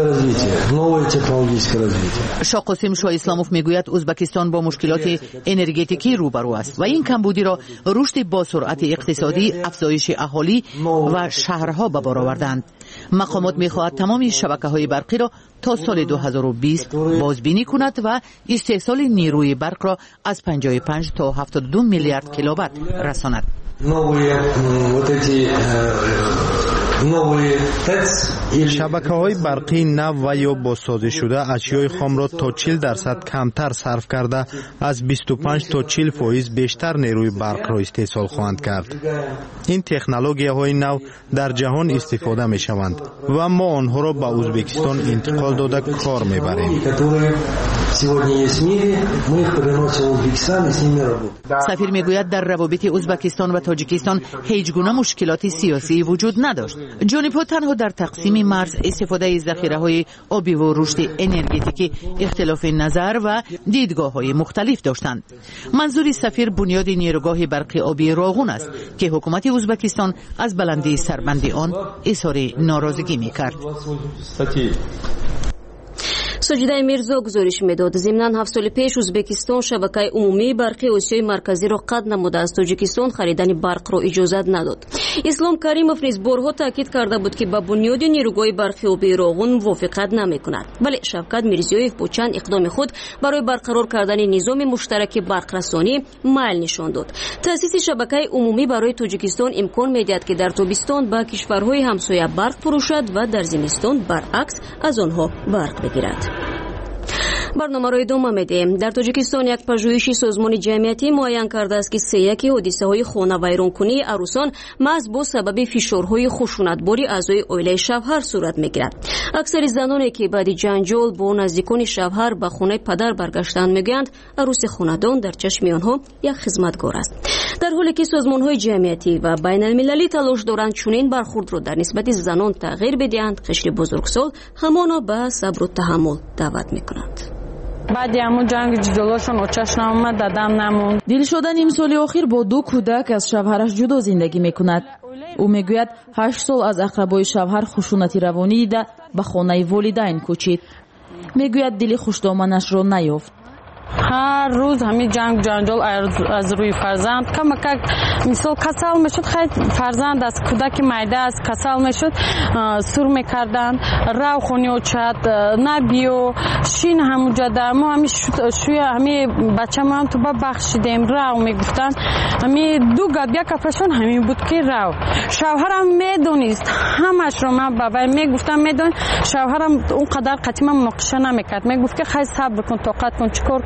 S18: Шоқосим Шоҳисломов мегӯяд Ӯзбекистон бо мушкилоти энергетикӣ рӯбарӯ аст ва ин камбудиро рушди босуръати иқтисодӣ, афзоиши аҳолӣ ва шаҳрҳо ба бор оварданд. мақомот мехоҳад тамоми шабакаҳои барқиро то соли 2020 бозбинӣ кунад ва истеҳсоли нирӯи барқро аз 55 то 72 миллиард киловатт расонад.
S3: шабакаҳои барқии нав ва ё бозсозишшуда ашёи хомро то 40% камтар сарф карда аз 25 то 40% бештар нерӯи барқро истеҳсол хоҳанд кард. ин технологияҳои нав дар ҷаҳон истифода мешаванд ва мо онҳоро ба Ӯзбекистон интиқол дода кор мебарем.
S18: сафир мегӯяд дар равобити Ӯзбекистон ва Тоҷикистон ҳеҷ гуна мушкилоти сиёсӣ вуҷуд надошт. ҷонибҳо танҳо дар тақсими марз, истифодаи захираҳои обиву рушди энергетикӣ ихтилофи назар ва дидгоҳҳои мухталиф доштанд. манзури сафир бунёди нерӯгоҳи барқи обии Роғун аст ки ҳукумати Ӯзбекистон аз баландии сарбанди он изҳори норозигӣ мекард.
S1: соҷидаи мирзо гузориш медод. зимнан 7 соли пеш Ӯзбекистон шабакаи умумии барқи Осиёи марказиро қатъ намуда аз Тоҷикистон харидани барқро иҷозат надод. Ислом Каримов низ борҳо таъкид карда буд ки ба бунёди нерӯгоҳи барқи обии Роғун мувофиқат намекунад. вале Шавкат Мирзиёев бо чанд иқдоми худ барои барқарор кардани низоми муштараки барқрасонӣ майл нишон дод. таъсиси шабакаи умумӣ барои Тоҷикистон имкон медиҳад ки дар тобистон ба кишварҳои ҳамсоя барқ фурӯшад ва дар зимистон баръакс аз онҳо барқ бигирад. барномаро идома медиҳем. дар Тоҷикистон як пажӯҳиши созмони ҷамъиятӣ муайян кардааст ки сеяки ҳодисаҳои хонавайронкунии арӯсон маҳз бо сабаби фишорҳои хушунатбори аъзои оилаи шавҳар сурат мегирад. аксари заноне ки баъди ҷанҷол бо наздикони шавҳар ба хонаи падар баргаштанд мегӯянд арӯси хонадон дар чашми онҳо як хизматгор аст. дар ҳоле ки созмонҳои ҷамъиятӣ ва байналмилалӣ талош доранд чунин бархурдро дар нисбати занон тағйир бидиҳанд, қишри бузургсол ҳамоно ба сабру таҳаммул даъват мекунанд.
S19: баъди ҳамун ҷанги ҷудолошон очаш наомад, дадам намонд.
S6: дилшодан имсоли охир бо 2 кӯдак аз шавҳараш ҷудо зиндагӣ мекунад. ӯ мегӯяд 8 сол аз ақрабои шавҳар хушунати равонӣ дида ба хонаи волидайн кӯчид. мегӯяд дили хушдоманашро наёфт.
S19: ҳар рӯз ҳамин ҷангу ҷанҷол аз рӯи фарзанд камакак мисол касал мешуд, хай фарзанд аст, кӯдаки майда аст, касал мешуд, сур мекарданд, рав хони очад, набиё шин ҳамуҷада мо шуя ҳами бачамон ту ба бахшидем рав мегуфтанд. ҳами ду гап як гапашон ҳамин буд ки рав. шавҳарам медонист ҳамашро, ман ба вай мегуфтам медон. шавҳарам он қадар қатима муноқиша намекард, мегуфт ки хай сабр кун, тоқат кун, чикор кун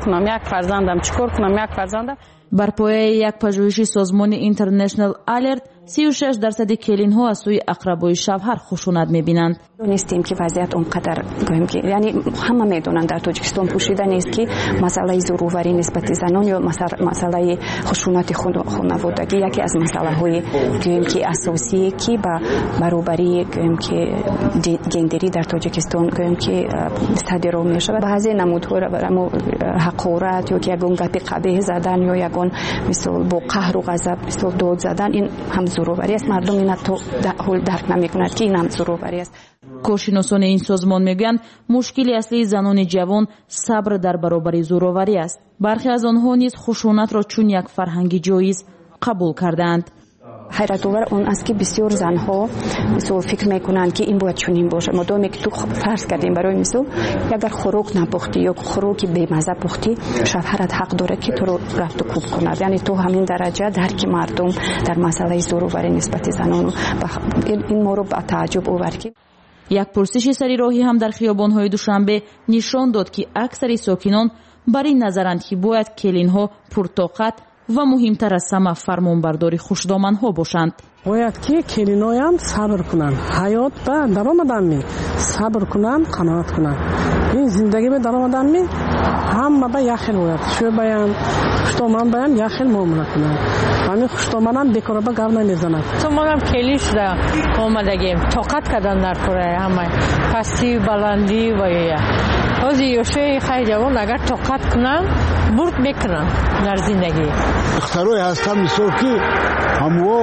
S19: کنم یک فرزندم چیکار کنم یک فرزندم.
S6: бар пояи як пажӯҳиши созмони International Alert 36% келинҳо аз сӯи ақрабои шавҳар хушунат мебинанд.
S5: донистем ки вазъият он қадар гӯем ки яъни ҳама медонанд дар тоҷикистон пӯшида нест ки масъалаи зӯруварӣ нисбати занон ё масъалаи хушунати хонаводагӣ яке аз масъалаҳои гӯем ки асосие ки ба баробарии гӯем ки гендерӣ дар тоҷикистон гӯем ки садиро мешавад. баъзе намудҳоро барамо ҳақорат ё ки ягон гапи қабеҳ задан ё ягон мисол бо қаҳру ғазаб мисол дод задан ин ҳам зӯроварӣ аст. мардум ина то ҳол дарк намекунад ки ин ҳам зӯроварӣ аст.
S6: коршиносони ин созмон мегӯянд мушкили аслии занони ҷавон сабр дар баробари зӯроварӣ аст. бархе аз онҳо низ хушунатро чун як фарҳанги ҷоиз қабул кардаанд.
S5: ҳайратовар он аст ки бисёр занҳо мисол фикр мекунанд ки ин бояд чунин бошад. модоме ки ту фарз кардем барои мисол агар хӯрок напухтӣ ё хӯроки бемаза пухтӣ шавҳарат ҳақ дорад ки туро рафту кӯб кунад. яъне ту ҳамин дараҷа дарки мардум дар масъалаи зӯроварӣ нисбати занону ин моро ба тааҷҷуб овард ки
S6: як пурсиши сарироҳӣ ҳам дар хиёбонҳои душанбе нишон дод ки аксари сокинон бар ин назаранд ки бояд келинҳо пуртоқат ва муҳимтар аз ҳама фармонбардори хушдоманҳо бошанд.
S20: бояд ки келиноям сабр кунанд, ҳаёт ба даромаданми сабр кунанд, қаноат кунанд. ин зиндагӣ ба даромаданми ҳама ба як хел бояд шӯбаянд, хуштоман баянд як хел муомила кунанд. ҳамин хуштоманам бекораба гап намезанад.
S19: то монам келӣ шуда омадагем тоқат кардан дар кораи ҳама пастӣ баландӣ ва ҳозир ёшои хай ҷавон агар тоқат кунанд бурд мекунанд дар зиндагӣ.
S22: духтарои ҳастан мисол ки ҳамво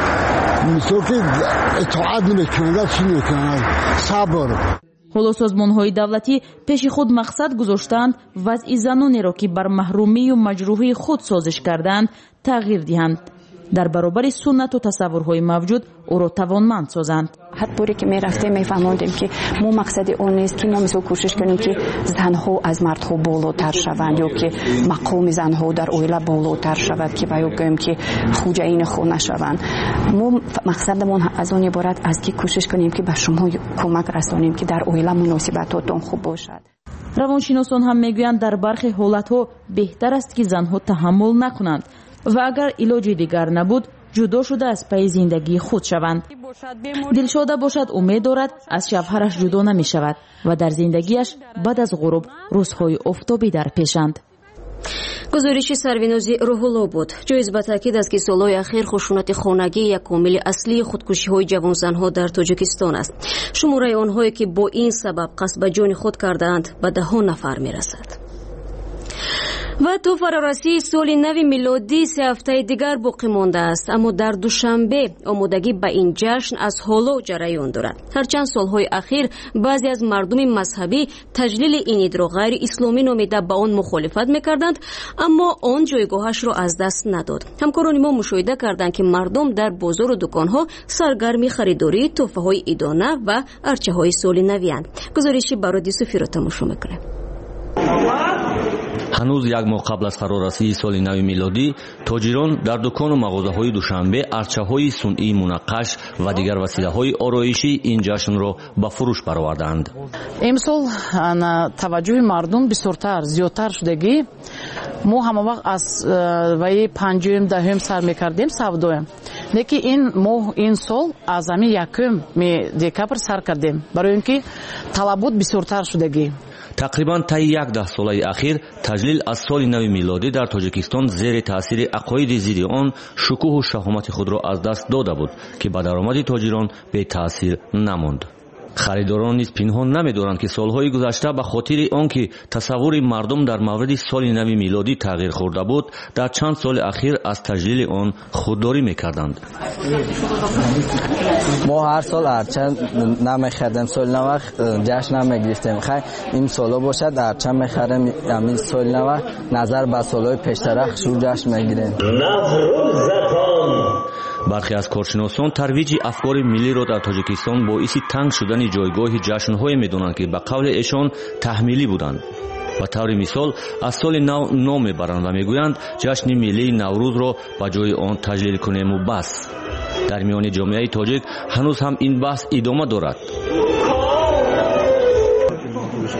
S22: мисол ки итоат намекунанд чӣ мекунанд сабр.
S6: ҳоло созмонҳои давлатӣ пеши худ мақсад гузоштаанд вазъи занонеро ки бар маҳрумию маҷрӯҳии худ созиш кардаанд тағйир диҳанд. дар баробари суннату тасаввурҳои мавҷуд ӯро тавонманд созанд.
S5: ҳар боре ки мерафтем мефаҳмондем ки мо мақсади он нест ки мо мисол кӯшиш кунем ки занҳо аз мардҳо болотар шаванд ё ки мақоми занҳо дар оила болотар шавад ки ба ё гӯем ки хуҷаини хона шаванд. мо мақсадамон аз он иборат аст ки кӯшиш кунем ки ба шумо кӯмак расонем ки дар оила муносибатотон хуб бошад.
S6: равоншиносон ҳам мегӯянд дар бархе ҳолатҳо беҳтар аст ки занҳо таҳаммул накунанд ва агар илоҷи дигар набуд ҷудо шуда аз пайи зиндагии худ шаванд. дилшода бошад умед дорад аз шавҳараш ҷудо намешавад ва дар зиндагиаш баъд аз ғуруб рӯзҳои офтобӣ дар пешанд.
S1: гузориши сарвинози рӯҳулло буд. ҷоиз ба таъкид аст ки солҳои ахир хушунати хонагӣ як омили аслии худкушиҳои ҷавонзанҳо дар тоҷикистон аст. шумораи онҳое ки бо ин сабаб қасд ба ҷони худ кардаанд ба 10 нафар мерасад. ва то фарорасии соли нави милодӣ 3 ҳафтаи дигар боқӣ мондааст, аммо дар душанбе омодагӣ ба ин ҷашн аз ҳоло ҷараён дорад. ҳарчанд солҳои ахир баъзе аз мардуми мазҳабӣ таҷлили ин идро ғайриисломӣ номида ба он мухолифат мекарданд, аммо он ҷойгоҳашро аз даст надод. ҳамкорони мо мушоҳида карданд ки мардум дар бозору дуконҳо саргарми харидории тӯҳфаҳои идона ва арчаҳои соли навианд. гузориши Бароди Суфиро тамошо мекунем.
S23: ҳанӯз як моҳ қабл аз фарорасии соли нави милодӣ тоҷирон дар дукону мағозаҳои душанбе арчаҳои сунъии мунаққаш ва дигар василаҳои ороишӣ ин ҷашнро ба фурӯш бароварданд.
S24: имсол таваҷҷӯҳи мардум бисёртар зиёдтар шудагӣ мо ҳамавақт аз ваи 5-10 сар мекардем савдоем, лекин ин моҳ ин сол аз ҳамин 1 декабр сар кардем, барои ин ки талабот бисёртар шудагӣ.
S23: тақрибан таи 10 солаи ахир таҷлил аз соли нави милодӣ дар тоҷикистон зери таъсири ақоиди зидди он шукӯҳу шаҳомати худро аз даст дода буд ки ба даромади тоҷирон бетаъсир намонд. харидорон низ пинҳон намедоранд ки солҳои гузашта ба хотири он ки тасаввури мардум дар мавриди соли нави милодӣ тағйир хӯрда буд, дар чанд соли ахир аз таҷлили он худдорӣ мекарданд.
S8: мо ҳар сол арча намехардем, соли нав ҷашн намегирифтем. хай ин соло бошад арча мехарем, ҳамин соли нав назар ба солҳои пештарах шу ҷашн мегирем.
S23: бархе аз коршиносон тарвиҷи афкори миллиро дар тоҷикистон боиси танг шудани ҷойгоҳи ҷашнҳое медонанд ки ба қавли эшон таҳмилӣ буданд. ба таври мисол аз соли нав ном мебаранд ва мегӯянд ҷашни миллии наврӯзро ба ҷои он таҷлил кунему бас. дар миёни ҷомеаи тоҷик ҳанӯз ҳам ин баҳс идома дорад.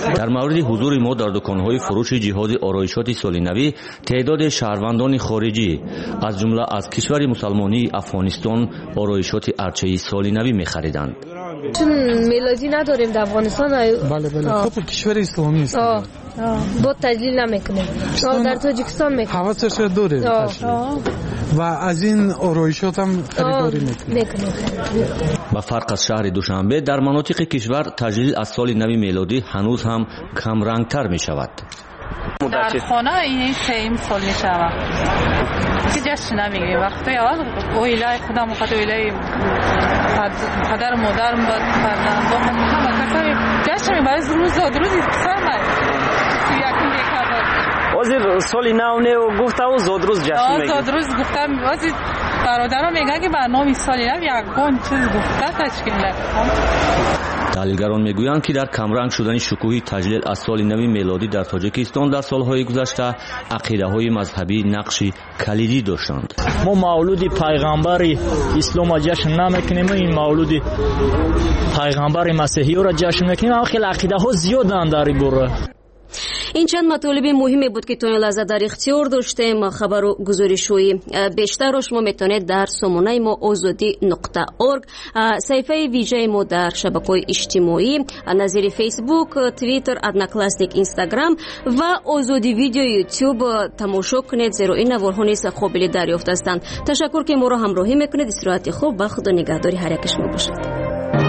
S23: در مورد حضور ما در دکان‌های فروش جهاز آرایشات سال نو، تعداد شهروندان خارجی از جمله از کشور مسلمانی افغانستان آرایشات ارچه‌ای سال نو می‌خریدند.
S4: چون میلادی نداریم در افغانستان.
S10: بله خب کشور اسلامی است.
S4: با تجلیل نمیکنیم. در تاجیکستان میکنیم.
S10: حواسش داره. و از این آرایشات هم خریداری میکنیم.
S23: با فرق از شهر دوشنبه در مناطق کشور تجلیل از سال نو میلادی هنوز هم کم رنگتر می شود.
S24: در خانه این سیم سال می شود که جشن نمیگیم. وقتی اویلای خودم وقت اویلای پدر مادر فرزندان همه کسایی جشن میبرید روز زادروزی سرمای یکی دیگه
S11: وزیر سال نو گفته و زادروز جشن میگیم.
S24: زادروز گفتم وزیر برادرم میگن که برنامه سال نو یکگان چیز گفته تشکیل نکنم.
S23: تحلیلگران میگویند که در کمرنگ شدن شکوه تجلیل از سال نو میلادی در تاجیکستان در سالهای گذشته عقیده‌های مذهبی نقشی کلیدی داشتند.
S11: ما مولود پیغمبر اسلام را جشن نمیکنیم، این مولود پیغمبر مسیحی را جشن میکنیم. اما خیلی عقیده‌ها زیادند در این باره.
S1: این چند مطالب مهمی بود که تا این لحظه در اختیار داشتیم. خبر و گزارش‌های بیشتر را شما میتونید در سامانه ما azadi.org، صفحه ویژه ما در شبکه‌های اجتماعی نظیر فیسبوک، توییتر، ادناکلاسیک، اینستاگرام و آزادی ویدیو یوتیوب تماشا کنید، زیرا این نوارها نیز قابل دریافت هستند. تشکر که ما را همراهی میکنید. استراحت خوب و خدا نگهداری هر یک شما باشد.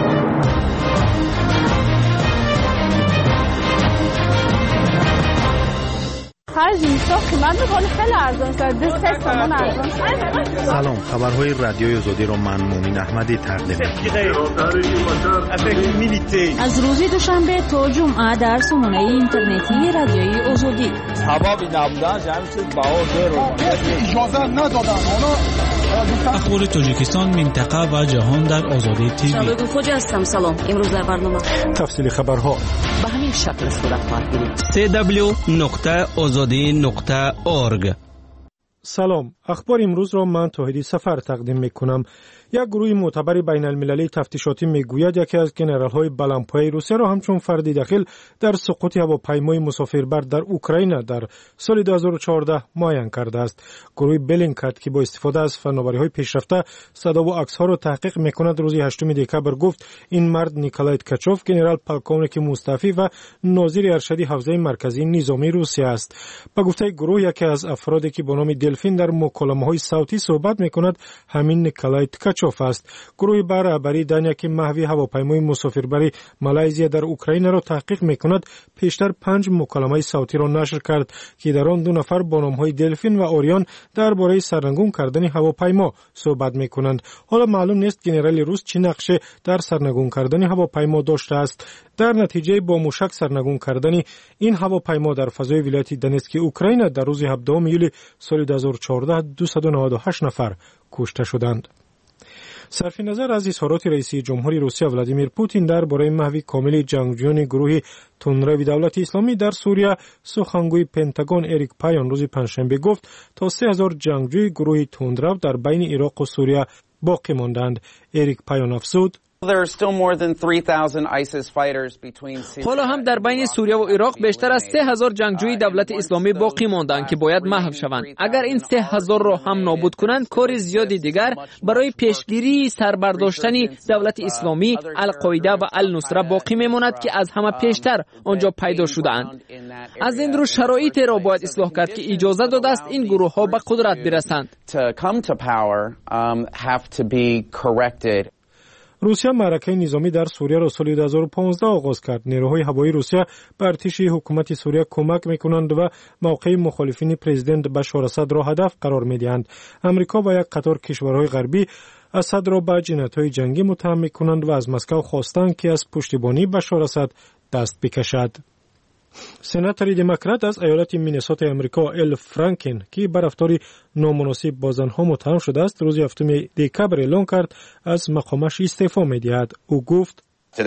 S3: سلام، خبرهای رادیوی آزادی را من مومن احمدی تقدیم می‌کنم.
S2: از روز دوشنبه تا جمعه در سامانه اینترنتی رادیوی آزادی.
S12: سببی نبودن جمعیت باور اجازه ندادن.
S25: اخبار تاجیکستان، منطقه و جهان در آزادی تیوی.
S1: شبکه خوجا هستم. سلام. امروز در برنامه
S16: تفصیل خبرها
S18: به همین شکل صورت خواهد گرفت.
S25: www.azadi.org.
S16: سلام، اخبار امروز را من توحیدی سفر تقدیم میکنم. یک گروه معتبر بین المللی تفتیشاتی میگوید یکی از ژنرال‌های بلندپایه روسیه را همچون فردی دخیل در سقوط هواپیمای مسافربر در اوکراین در سال 2014 معین کرده است. گروه بلینکت که با استفاده از فناوری‌های پیشرفته صدا و عکس‌ها را تحقیق میکند روز 8 دکبر گفت این مرد نیکولای تکاچوف ژنرال پالکونیک مستعفی و ناظر ارشدی حوزه مرکزی نظامی روسیه است. با گفته گروه یکی از افرادی که با نام دلفین در مکالمه‌های صوتی صحبت میکند همین نیکولای تکاچوف است. گروه برابری دنیا که محوی هواپیمای مسافربری مالزی در اوکراین را تحقیق میکند پیشتر 5 مکالمه صوتی را نشر کرد که در آن 2 نفر با نام‌های دلفین و اوریان درباره سرنگون کردن هواپیما صحبت میکنند. حالا معلوم نیست ژنرال روس چه نقشه در سرنگون کردن هواپیما داشته است. در نتیجه با موشک سرنگون کردن این هواپیما در فضای ولایت دونتسک اوکراین در روز 17 یولی سال 2014 298 نفر کشته شدند. صرف نظر از اظهارات رئیس جمهوری روسیه ولادیمیر پوتین درباره محو کامل جنگجویان گروه تندروی دولت اسلامی در سوریه، سخنگوی پنتاگون اریک پایان روز پنجشنبه گفت تا 3000 جنگجوی گروه تندرو در بین عراق و سوریه باقی ماندند. اریک پایان افزود
S26: حالا هم در بین سوریه و عراق بیشتر از 3000 جنگجوی دولت اسلامی باقی ماندند که باید محو شوند. اگر این 3000 را هم نابود کنند کار زیادی دیگر برای پیشگیری سربرداشتن دولت اسلامی، القاعده و النصره باقی میماند که از همه پیشتر آنجا پیدا شده‌اند. از این رو شرایط را باید اصلاح کرد که اجازه داده است این گروه ها به قدرت برسند.
S16: روسیه معرکه نظامی در سوریه را سال 2015 آغاز کرد. نیروهای هوایی روسیه به ارتش حکومت سوریه کمک میکنند و موقع مخالفین پرزیدنت بشار اسد را هدف قرار میدهند. امریکا و یک قطار کشورهای غربی اسد را به جنایت‌های جنگی متهم میکنند و از مسکو خواستند که از پشتیبانی بشار اسد دست بکشد. سناتور دموکرات از ایالت مینسوتا امریکا ال فرانکن که به رفتار نامناسب با زنها متهم شده است روز 7 دکبر اعلام کرد از مقامش استعفا می‌دهد. او گفت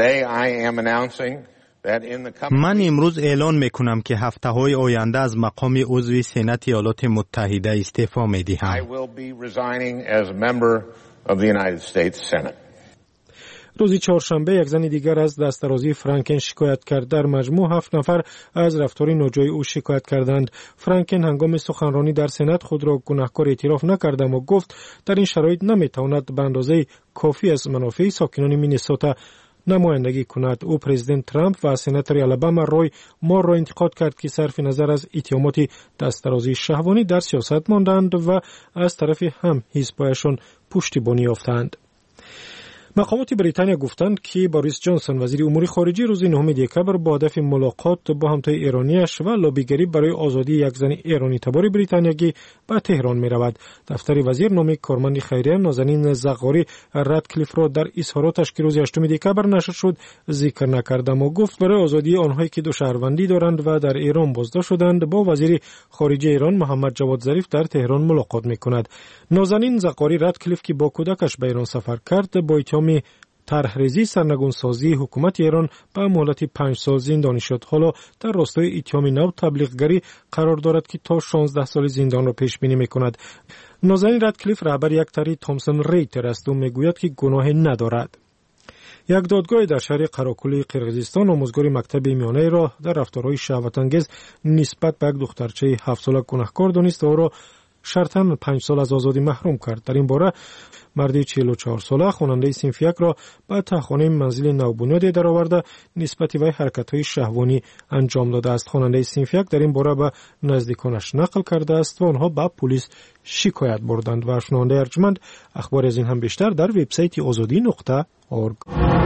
S3: من امروز اعلان میکنم که هفته‌های آینده از مقام عضو سنات ایالات متحده استعفا می‌دهم.
S16: روز چهارشنبه یک زن دیگر از دسترازی فرانکن شکایت کرد. در مجموع 7 نفر از رفتار ناجای او شکایت کردند. فرانکن هنگام سخنرانی در سنات خود را گناهکار اعتراف نکرد و گفت در این شرایط نمیتواند به اندازه کافی از منافع ساکنان مینیسوتا نمایندگی کند. او پرزیدنت ترامپ و سناتور آلاباما روی مور را انتقاد کرد که صرف نظر از اتهامات دسترازی شهوانی در سیاست ماندند و از طرف هم حزبایشان پشتیبانی یافتند. مقامات بریتانیا گفتند که باریس جانسون وزیر امور خارجه روز 9 دکبر با هدف ملاقات با همتای ایرانیش و لابیگری برای آزادی یک زن ایرانی تبار بریتانیایی به تهران می رود. دفتر وزیر نام کارمند خیریه نازنین زغاری ردکلیف را در اظهاراتش که روز 8 دکبر نشر شد ذکر نکرد، اما گفت برای آزادی آنهایی که دو شهروندی دارند و در ایران بازداشت شدند با وزیر خارجه ایران محمد جواد ظریف در تهران ملاقات می کند. نازنین زغاری ردکلیف که با کودکش به ایران سفر کرد با اتهام طرحریزی سرنگونسازی حکومت ایران به مهلت 5 سال زندانی شد. حالا در راستای اتهام نو تبلیغگری قرار دارد که تا 16 سال زندان را پیش بینی می‌کند. نازنین ردکلیف رهبر یک طرح تامسون ریتر است و میگوید که گناه ندارد. یک دادگاه در شهر قراقلی قرقیزستان آموزگار مکتب میانه را در رفتارهای شهوت‌انگیز نسبت به یک دخترچه 7 ساله گناهکار دانست و او را شرطاً 5 سال از آزادی محروم کرد. در این باره مردی 44 ساله خواننده صنف یک را به تهخانه منزل نوبنیاد درآورده نسبت وی حرکت‌های شهوانی انجام داده است. خواننده صنف یک در این باره به نزدیکانش نقل کرده است و آنها به پلیس شکایت بردند. و شنونده ارجمند اخبار از این هم بیشتر در وبسایت azadi.org.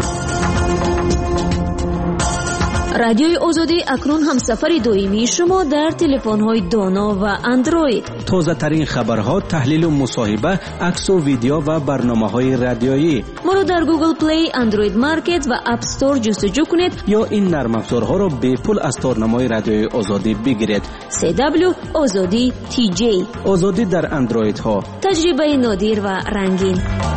S1: رادیوی آزادی اکنون هم سفر دائمی شما در تلفن‌های دانا و اندروید.
S9: تازه ترین خبرها، تحلیل و مصاحبه، عکس و ویدیو و برنامه‌های رادیویی.
S1: ما را در گوگل پلی، اندروید مارکت و اپ استور جستجو کنید
S9: یا این نرم افزارها را به پول از تارنمای رادیوی آزادی بگیرید.
S1: CW آزادی TJ.
S9: آزادی در اندروید ها.
S1: تجربه نادر و رنگین.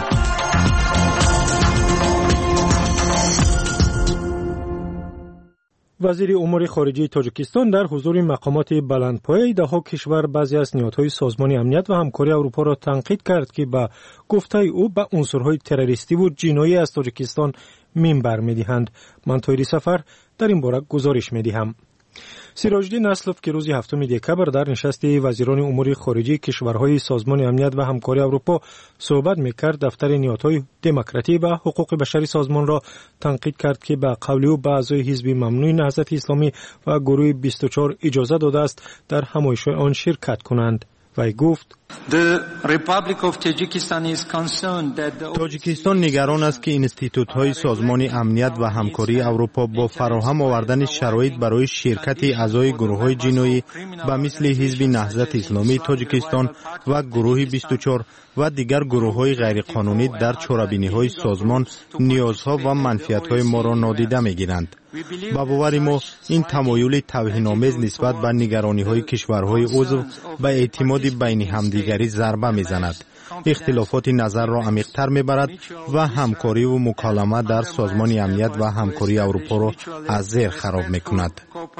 S16: وزیر امور خارجه تاجیکستان در حضور مقامات بلندپایه دهها کشور بعضی از نهادهای سازمان امنیت و همکاری اروپا را تنقید کرد که به گفته او به عنصرهای تروریستی و جنایی از تاجیکستان منبر می‌دهند. من طاهری سفر در این باره گزارش می‌دهم. سیراج‌الدین اسلف که روز 7 دکبر در نشست وزیران امور خارجه کشورهای سازمان امنیت و همکاری اروپا صحبت می‌کرد، دفتر نهادهای دموکراتی و حقوق بشری سازمان را تنقید کرد که به قول او به اعضای حزب ممنوع نهضت اسلامی و گروه 24 اجازه داده است در همایش‌های آن شرکت کنند. وی گفت
S3: تاجیکستان نگران است که انستیتوت‌های سازمان امنیت و همکاری اروپا با فراهم آوردن شرایط برای شرکت اعضای گروه‌های جنایی به مثل حزب نهضت اسلامی تاجیکستان و گروه 24 و دیگر گروه‌های غیرقانونی در چاره‌بینی‌های سازمان نیازها و منفعت‌های ما را نادیده می‌گیرند. با باور ما این تمایل توهین‌آمیز نسبت به نگرانی‌های کشورهای عضو به اعتماد بین همدیگری ضربه می‌زند. اختلافات نظر را عمیق‌تر می‌برد و همکاری و مکالمه در سازمان امنیت و همکاری اروپا را از زیر خراب می‌کند.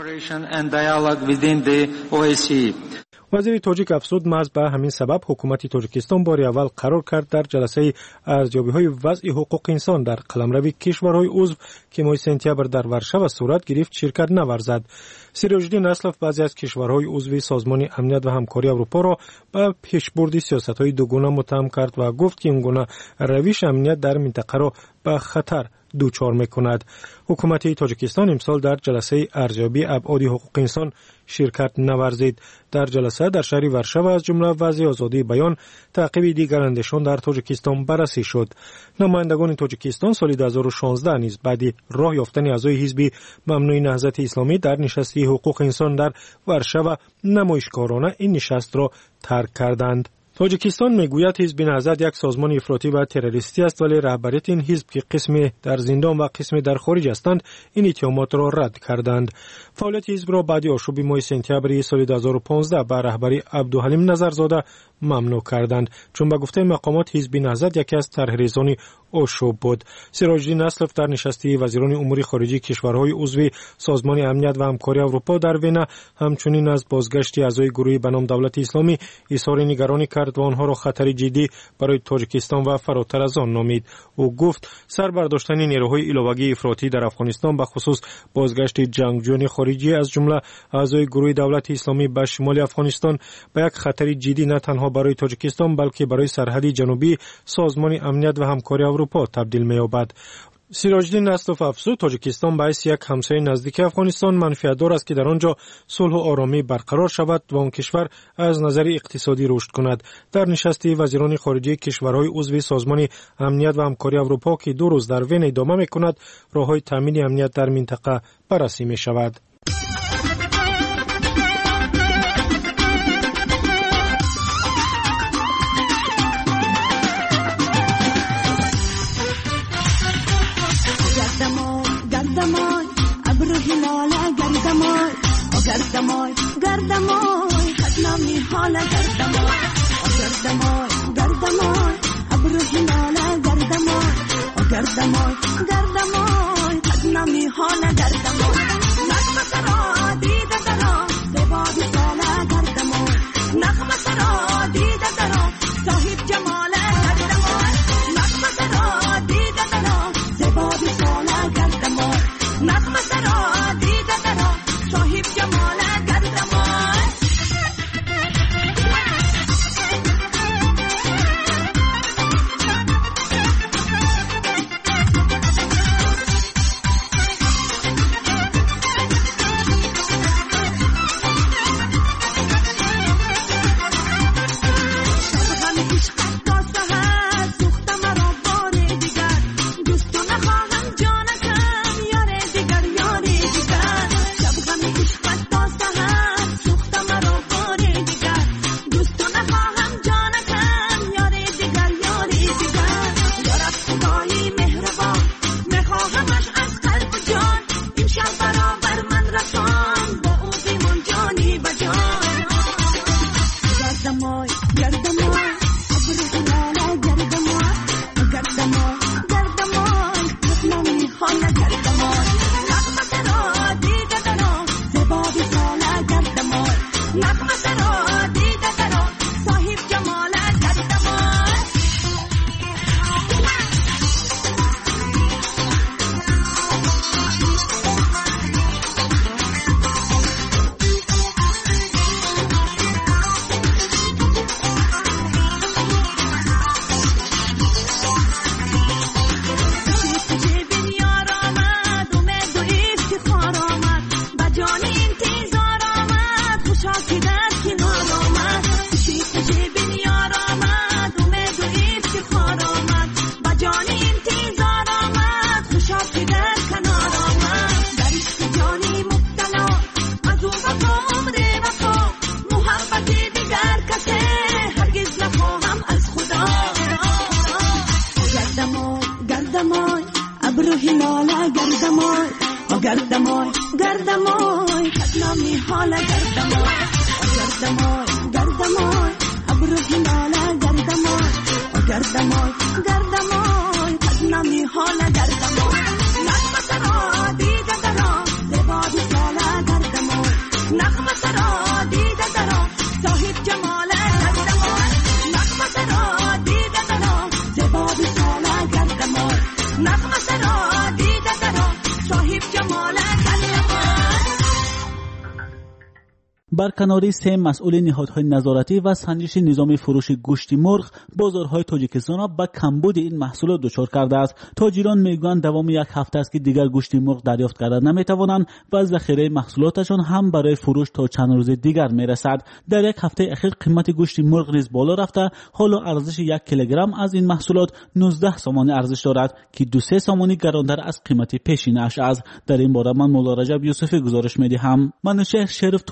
S16: وزیر تاجیک افزود محض به همین سبب حکومت تاجیکستان بار اول قرار کرد در جلسه ارزیابی‌های وضع حقوق انسان در قلمرو کشورهای عضو که ماه سپتامبر در ورشو صورت گرفت شرکت نورزد. سیراج‌الدین اسلف بعضی از کشورهای عضو سازمان امنیت و همکاری اروپا را به پیشبرد سیاست‌های دوگانه متهم کرد و گفت که این گونه روش امنیت در منطقه را به خطر دوچار می‌کند. حکومت تاجیکستان امسال در جلسه ارزیابی ابعاد حقوق انسان شرکت نورزید. در جلسه در شهر ورشو از جمله وضع آزادی بیان، تعقیب دیگر اندیشان در تاجیکستان بررسی شد. نمایندگان تاجیکستان سال 2016 نیز بعد راه یافتن اعضای حزب ممنوع نهضت اسلامی در نشست حقوق انسان در ورشو نمایشکارانه این نشست را ترک کردند. تاجیکستان میگوید حزب نهضت یک سازمان افراطی و تروریستی است، ولی رهبریت این حزب که قسمی در زندان و قسمی در خارج هستند این اتهامات را رد کردند. فعالیت حزب را بعد آشوب ماه سپتامبر سال 2015 به رهبری عبدالحلیم نظرزاده ممنوع کردند، چون به گفته مقامات حزب نهضت یکی از طرحریزان آشوب بود. سراج‌الدین اسلف در نشستی وزیران امور خارجه کشورهای عضو سازمان امنیت و همکاری اروپا در وینا همچنین از بازگشت اعضای گروه به نام دولت اسلامی اظهار نگرانی کرد و آنها را خطری جدی برای تاجیکستان و فراتر از آن نامید. او گفت سر برداشتن نیروهای ایلاوگی افراطی در افغانستان به خصوص بازگشت جنگجویان خارجی از جمله اعضای گروه دولت اسلامی به شمال افغانستان به یک خطر جدی نه تنها برای تاجیکستان بلکه برای سرحد جنوبی سازمان امنیت و همکاری اروپا تبدیل می‌یابد. سراج‌الدین اسلف افزود تاجیکستان به حیث یک همسایه نزدیک افغانستان منفعت‌دار است که در آنجا صلح و آرامی برقرار شود و آن کشور از نظر اقتصادی رشد کند. در نشستی وزیران خارجه کشورهای عضو سازمان امنیت و همکاری اروپا که 2 روز در وین ادامه می‌کند، راه‌های تامین امنیت در منطقه بررسی می‌شود.
S7: گردمای گردمای خدنامی حالا گردمای گردمای گردمای ابرو هلاله گردمای گردمای گردمای خدنامی حالا گردمای نغمه سرا دیده درا زبادی ساله گردمای نغمه سرا دیده درا صاحب جماله گردمای نغمه سرا دیده درا زبادی ساله گردمای نغمه سرا دیده درا صاحب جماله
S13: برکناری 3 مسئول نهادهای نظارتی و سنجش نظام فروش گوشت مرغ بازارهای تاجیکستان را به کمبود این محصولات دچار کرده است. تاجران میگویند دوام 1 هفته است که دیگر گوشت مرغ دریافت کردن نمیتوانند و ذخیره محصولاتشان هم برای فروش تا چند روز دیگر میرسد. در 1 هفته اخیر قیمت گوشت مرغ نیز بالا رفته. حالا ارزش 1 کیلوگرم از این محصولات 19 سامانی ارزش دارد که 2-3 سامانی گرانتر از قیمت پیشینش است. در این باره من مولا رجب یوسفی گزارش میدهم. منوچهر شریف تاجر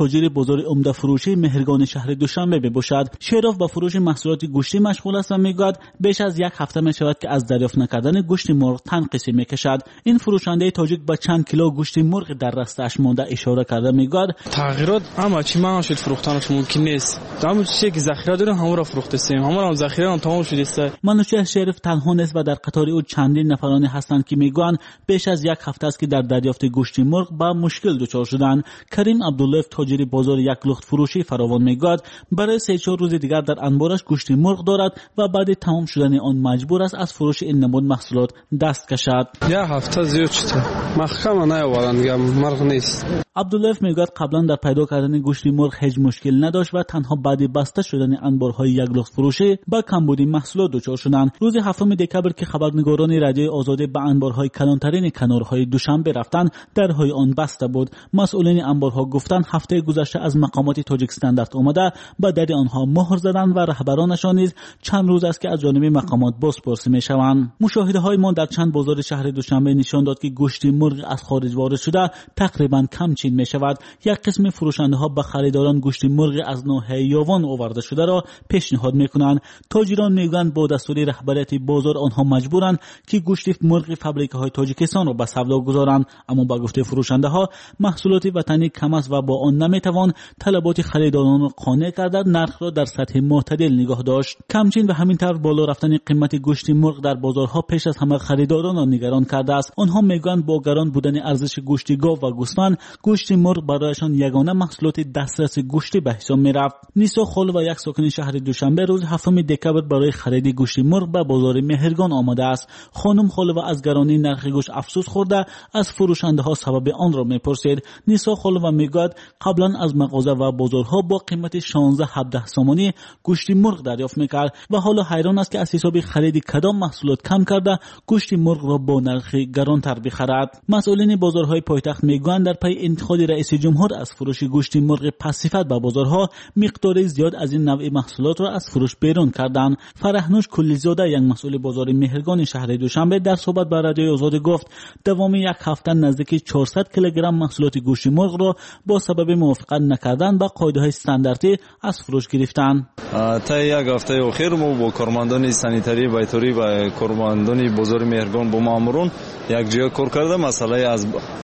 S13: بازار عمده فروشی مهرگان شهر دوشنبه بباشد. شیراف با فروش محصولات گوشتی مشغول است و میگوید بیش از یک هفته می شود که از دریافت نکردن گوشت مرغ تنقیصی میکشد. این فروشنده تاجیک با چند کیلو گوشت مرغ در رستش مانده اشاره کرده میگوید
S14: تغییرات اما چی ما شد فروختنش ممکن نیست. همون چیزی که ذخیره داریم همون را فروختیم، همون هم ذخیره تمام شده است.
S13: منوچهر شریف تنها نیست و در قطار او چندین نفرانی هستند که میگویند بیش از یک هفته است که در دریافت گوشت مرغ با مشکل دچار شدند. کریم عبدالله تاجر بازار یک لخت فروشی فراوان میگوید برای 3-4 روز دیگر در انبارش گوشت مرغ دارد و بعد تمام شدن آن مجبور است از فروش این نمود محصولات دست کشد.
S14: یک هفته زیاد شده. محکم نیاوردن مرغ نیست.
S13: عبدالله میگوید قبلا در پیدا کردن گوشت مرغ هیچ مشکل نداشت و تنها بعد بسته شدن انبارهای یک لخت فروشی با کمبود محصولات دچار شدند. روز 7 دکبر که خبرنگاران رادیوی آزاده به انبارهای کلانترین کنارهای دوشنبه رفتند، درهای آن بسته بود. مسئولین انبارها گفتند هفته گذشته از مقامات تاجیکستان دست آمده به در آنها مهر زدند و رهبرانشان نیز چند روز است که از جانب مقامات بازپرسی میشوند. مشاهده‌های ما در چند بازار شهر دوشنبه نشان داد که گوشت مرغ از خارج وارد شده تقریبا کمچین می شود. یک قسم فروشنده‌ها به خریداران گوشت مرغ از ناحیه یاوان آورده شده را پیشنهاد می‌کنند. تاجران میگویند با دستور رهبریت بازار آنها مجبورند که گوشت مرغ فابریکه‌های تاجیکستان را به سودا گذارند، اما با گفته فروشنده‌ها محصولات وطنی کم است و با آن نمی‌توان طلبات خریداران را قانع کرده نرخ را در سطح معتدل نگاه داشت. کمچین و همین طور بالا رفتن قیمت گوشت مرغ در بازارها پیش از همه خریداران را نگران کرده است. آنها میگویند با گران بودن ارزش گوشت گاو و گوسفند گوشت مرغ برایشان یگانه محصولات دسترس گوشتی به حساب می‌رفت. نیسا خال و یک ساکن شهر دوشنبه روز 7 دکبر برای خرید گوشت مرغ به بازار مهرگان آمده است. خانم خال و از گرانی نرخ گوشت افسوس خورده از فروشنده‌ها سبب آن را می‌پرسید. نیسا خال و میگوید قبلا از مغازه و بازارها با قیمت 16-17 سامانی گوشت مرغ دریافت می‌کرد و حالا حیران است که از حساب خرید کدام محصولات کم کرده گوشت مرغ را با نرخ گران‌تر بخرد. مسئولین بازارهای پایتخت میگویند در پی انتخاب رئیس جمهور از فروش گوشت مرغ پسیفت به بازارها مقدار زیاد از این نوع محصولات را از فروش بیرون کردند. فرهنوش کلیزاده یک مسئول بازار مهرگان شهر دوشنبه در صحبت با رادیوی آزاد گفت دوام یک هفته نزدیک 400 کیلوگرم محصولات گوشت مرغ را با سبب موافقت نکردن با قاعده‌های استانداردی از فروش گرفتند.
S15: تا یک هفته اخیر ما با کارمندان سانیتری بیتوری و کارمندان بازار مهرگان با ماموران یک جای کار کرده مسئله از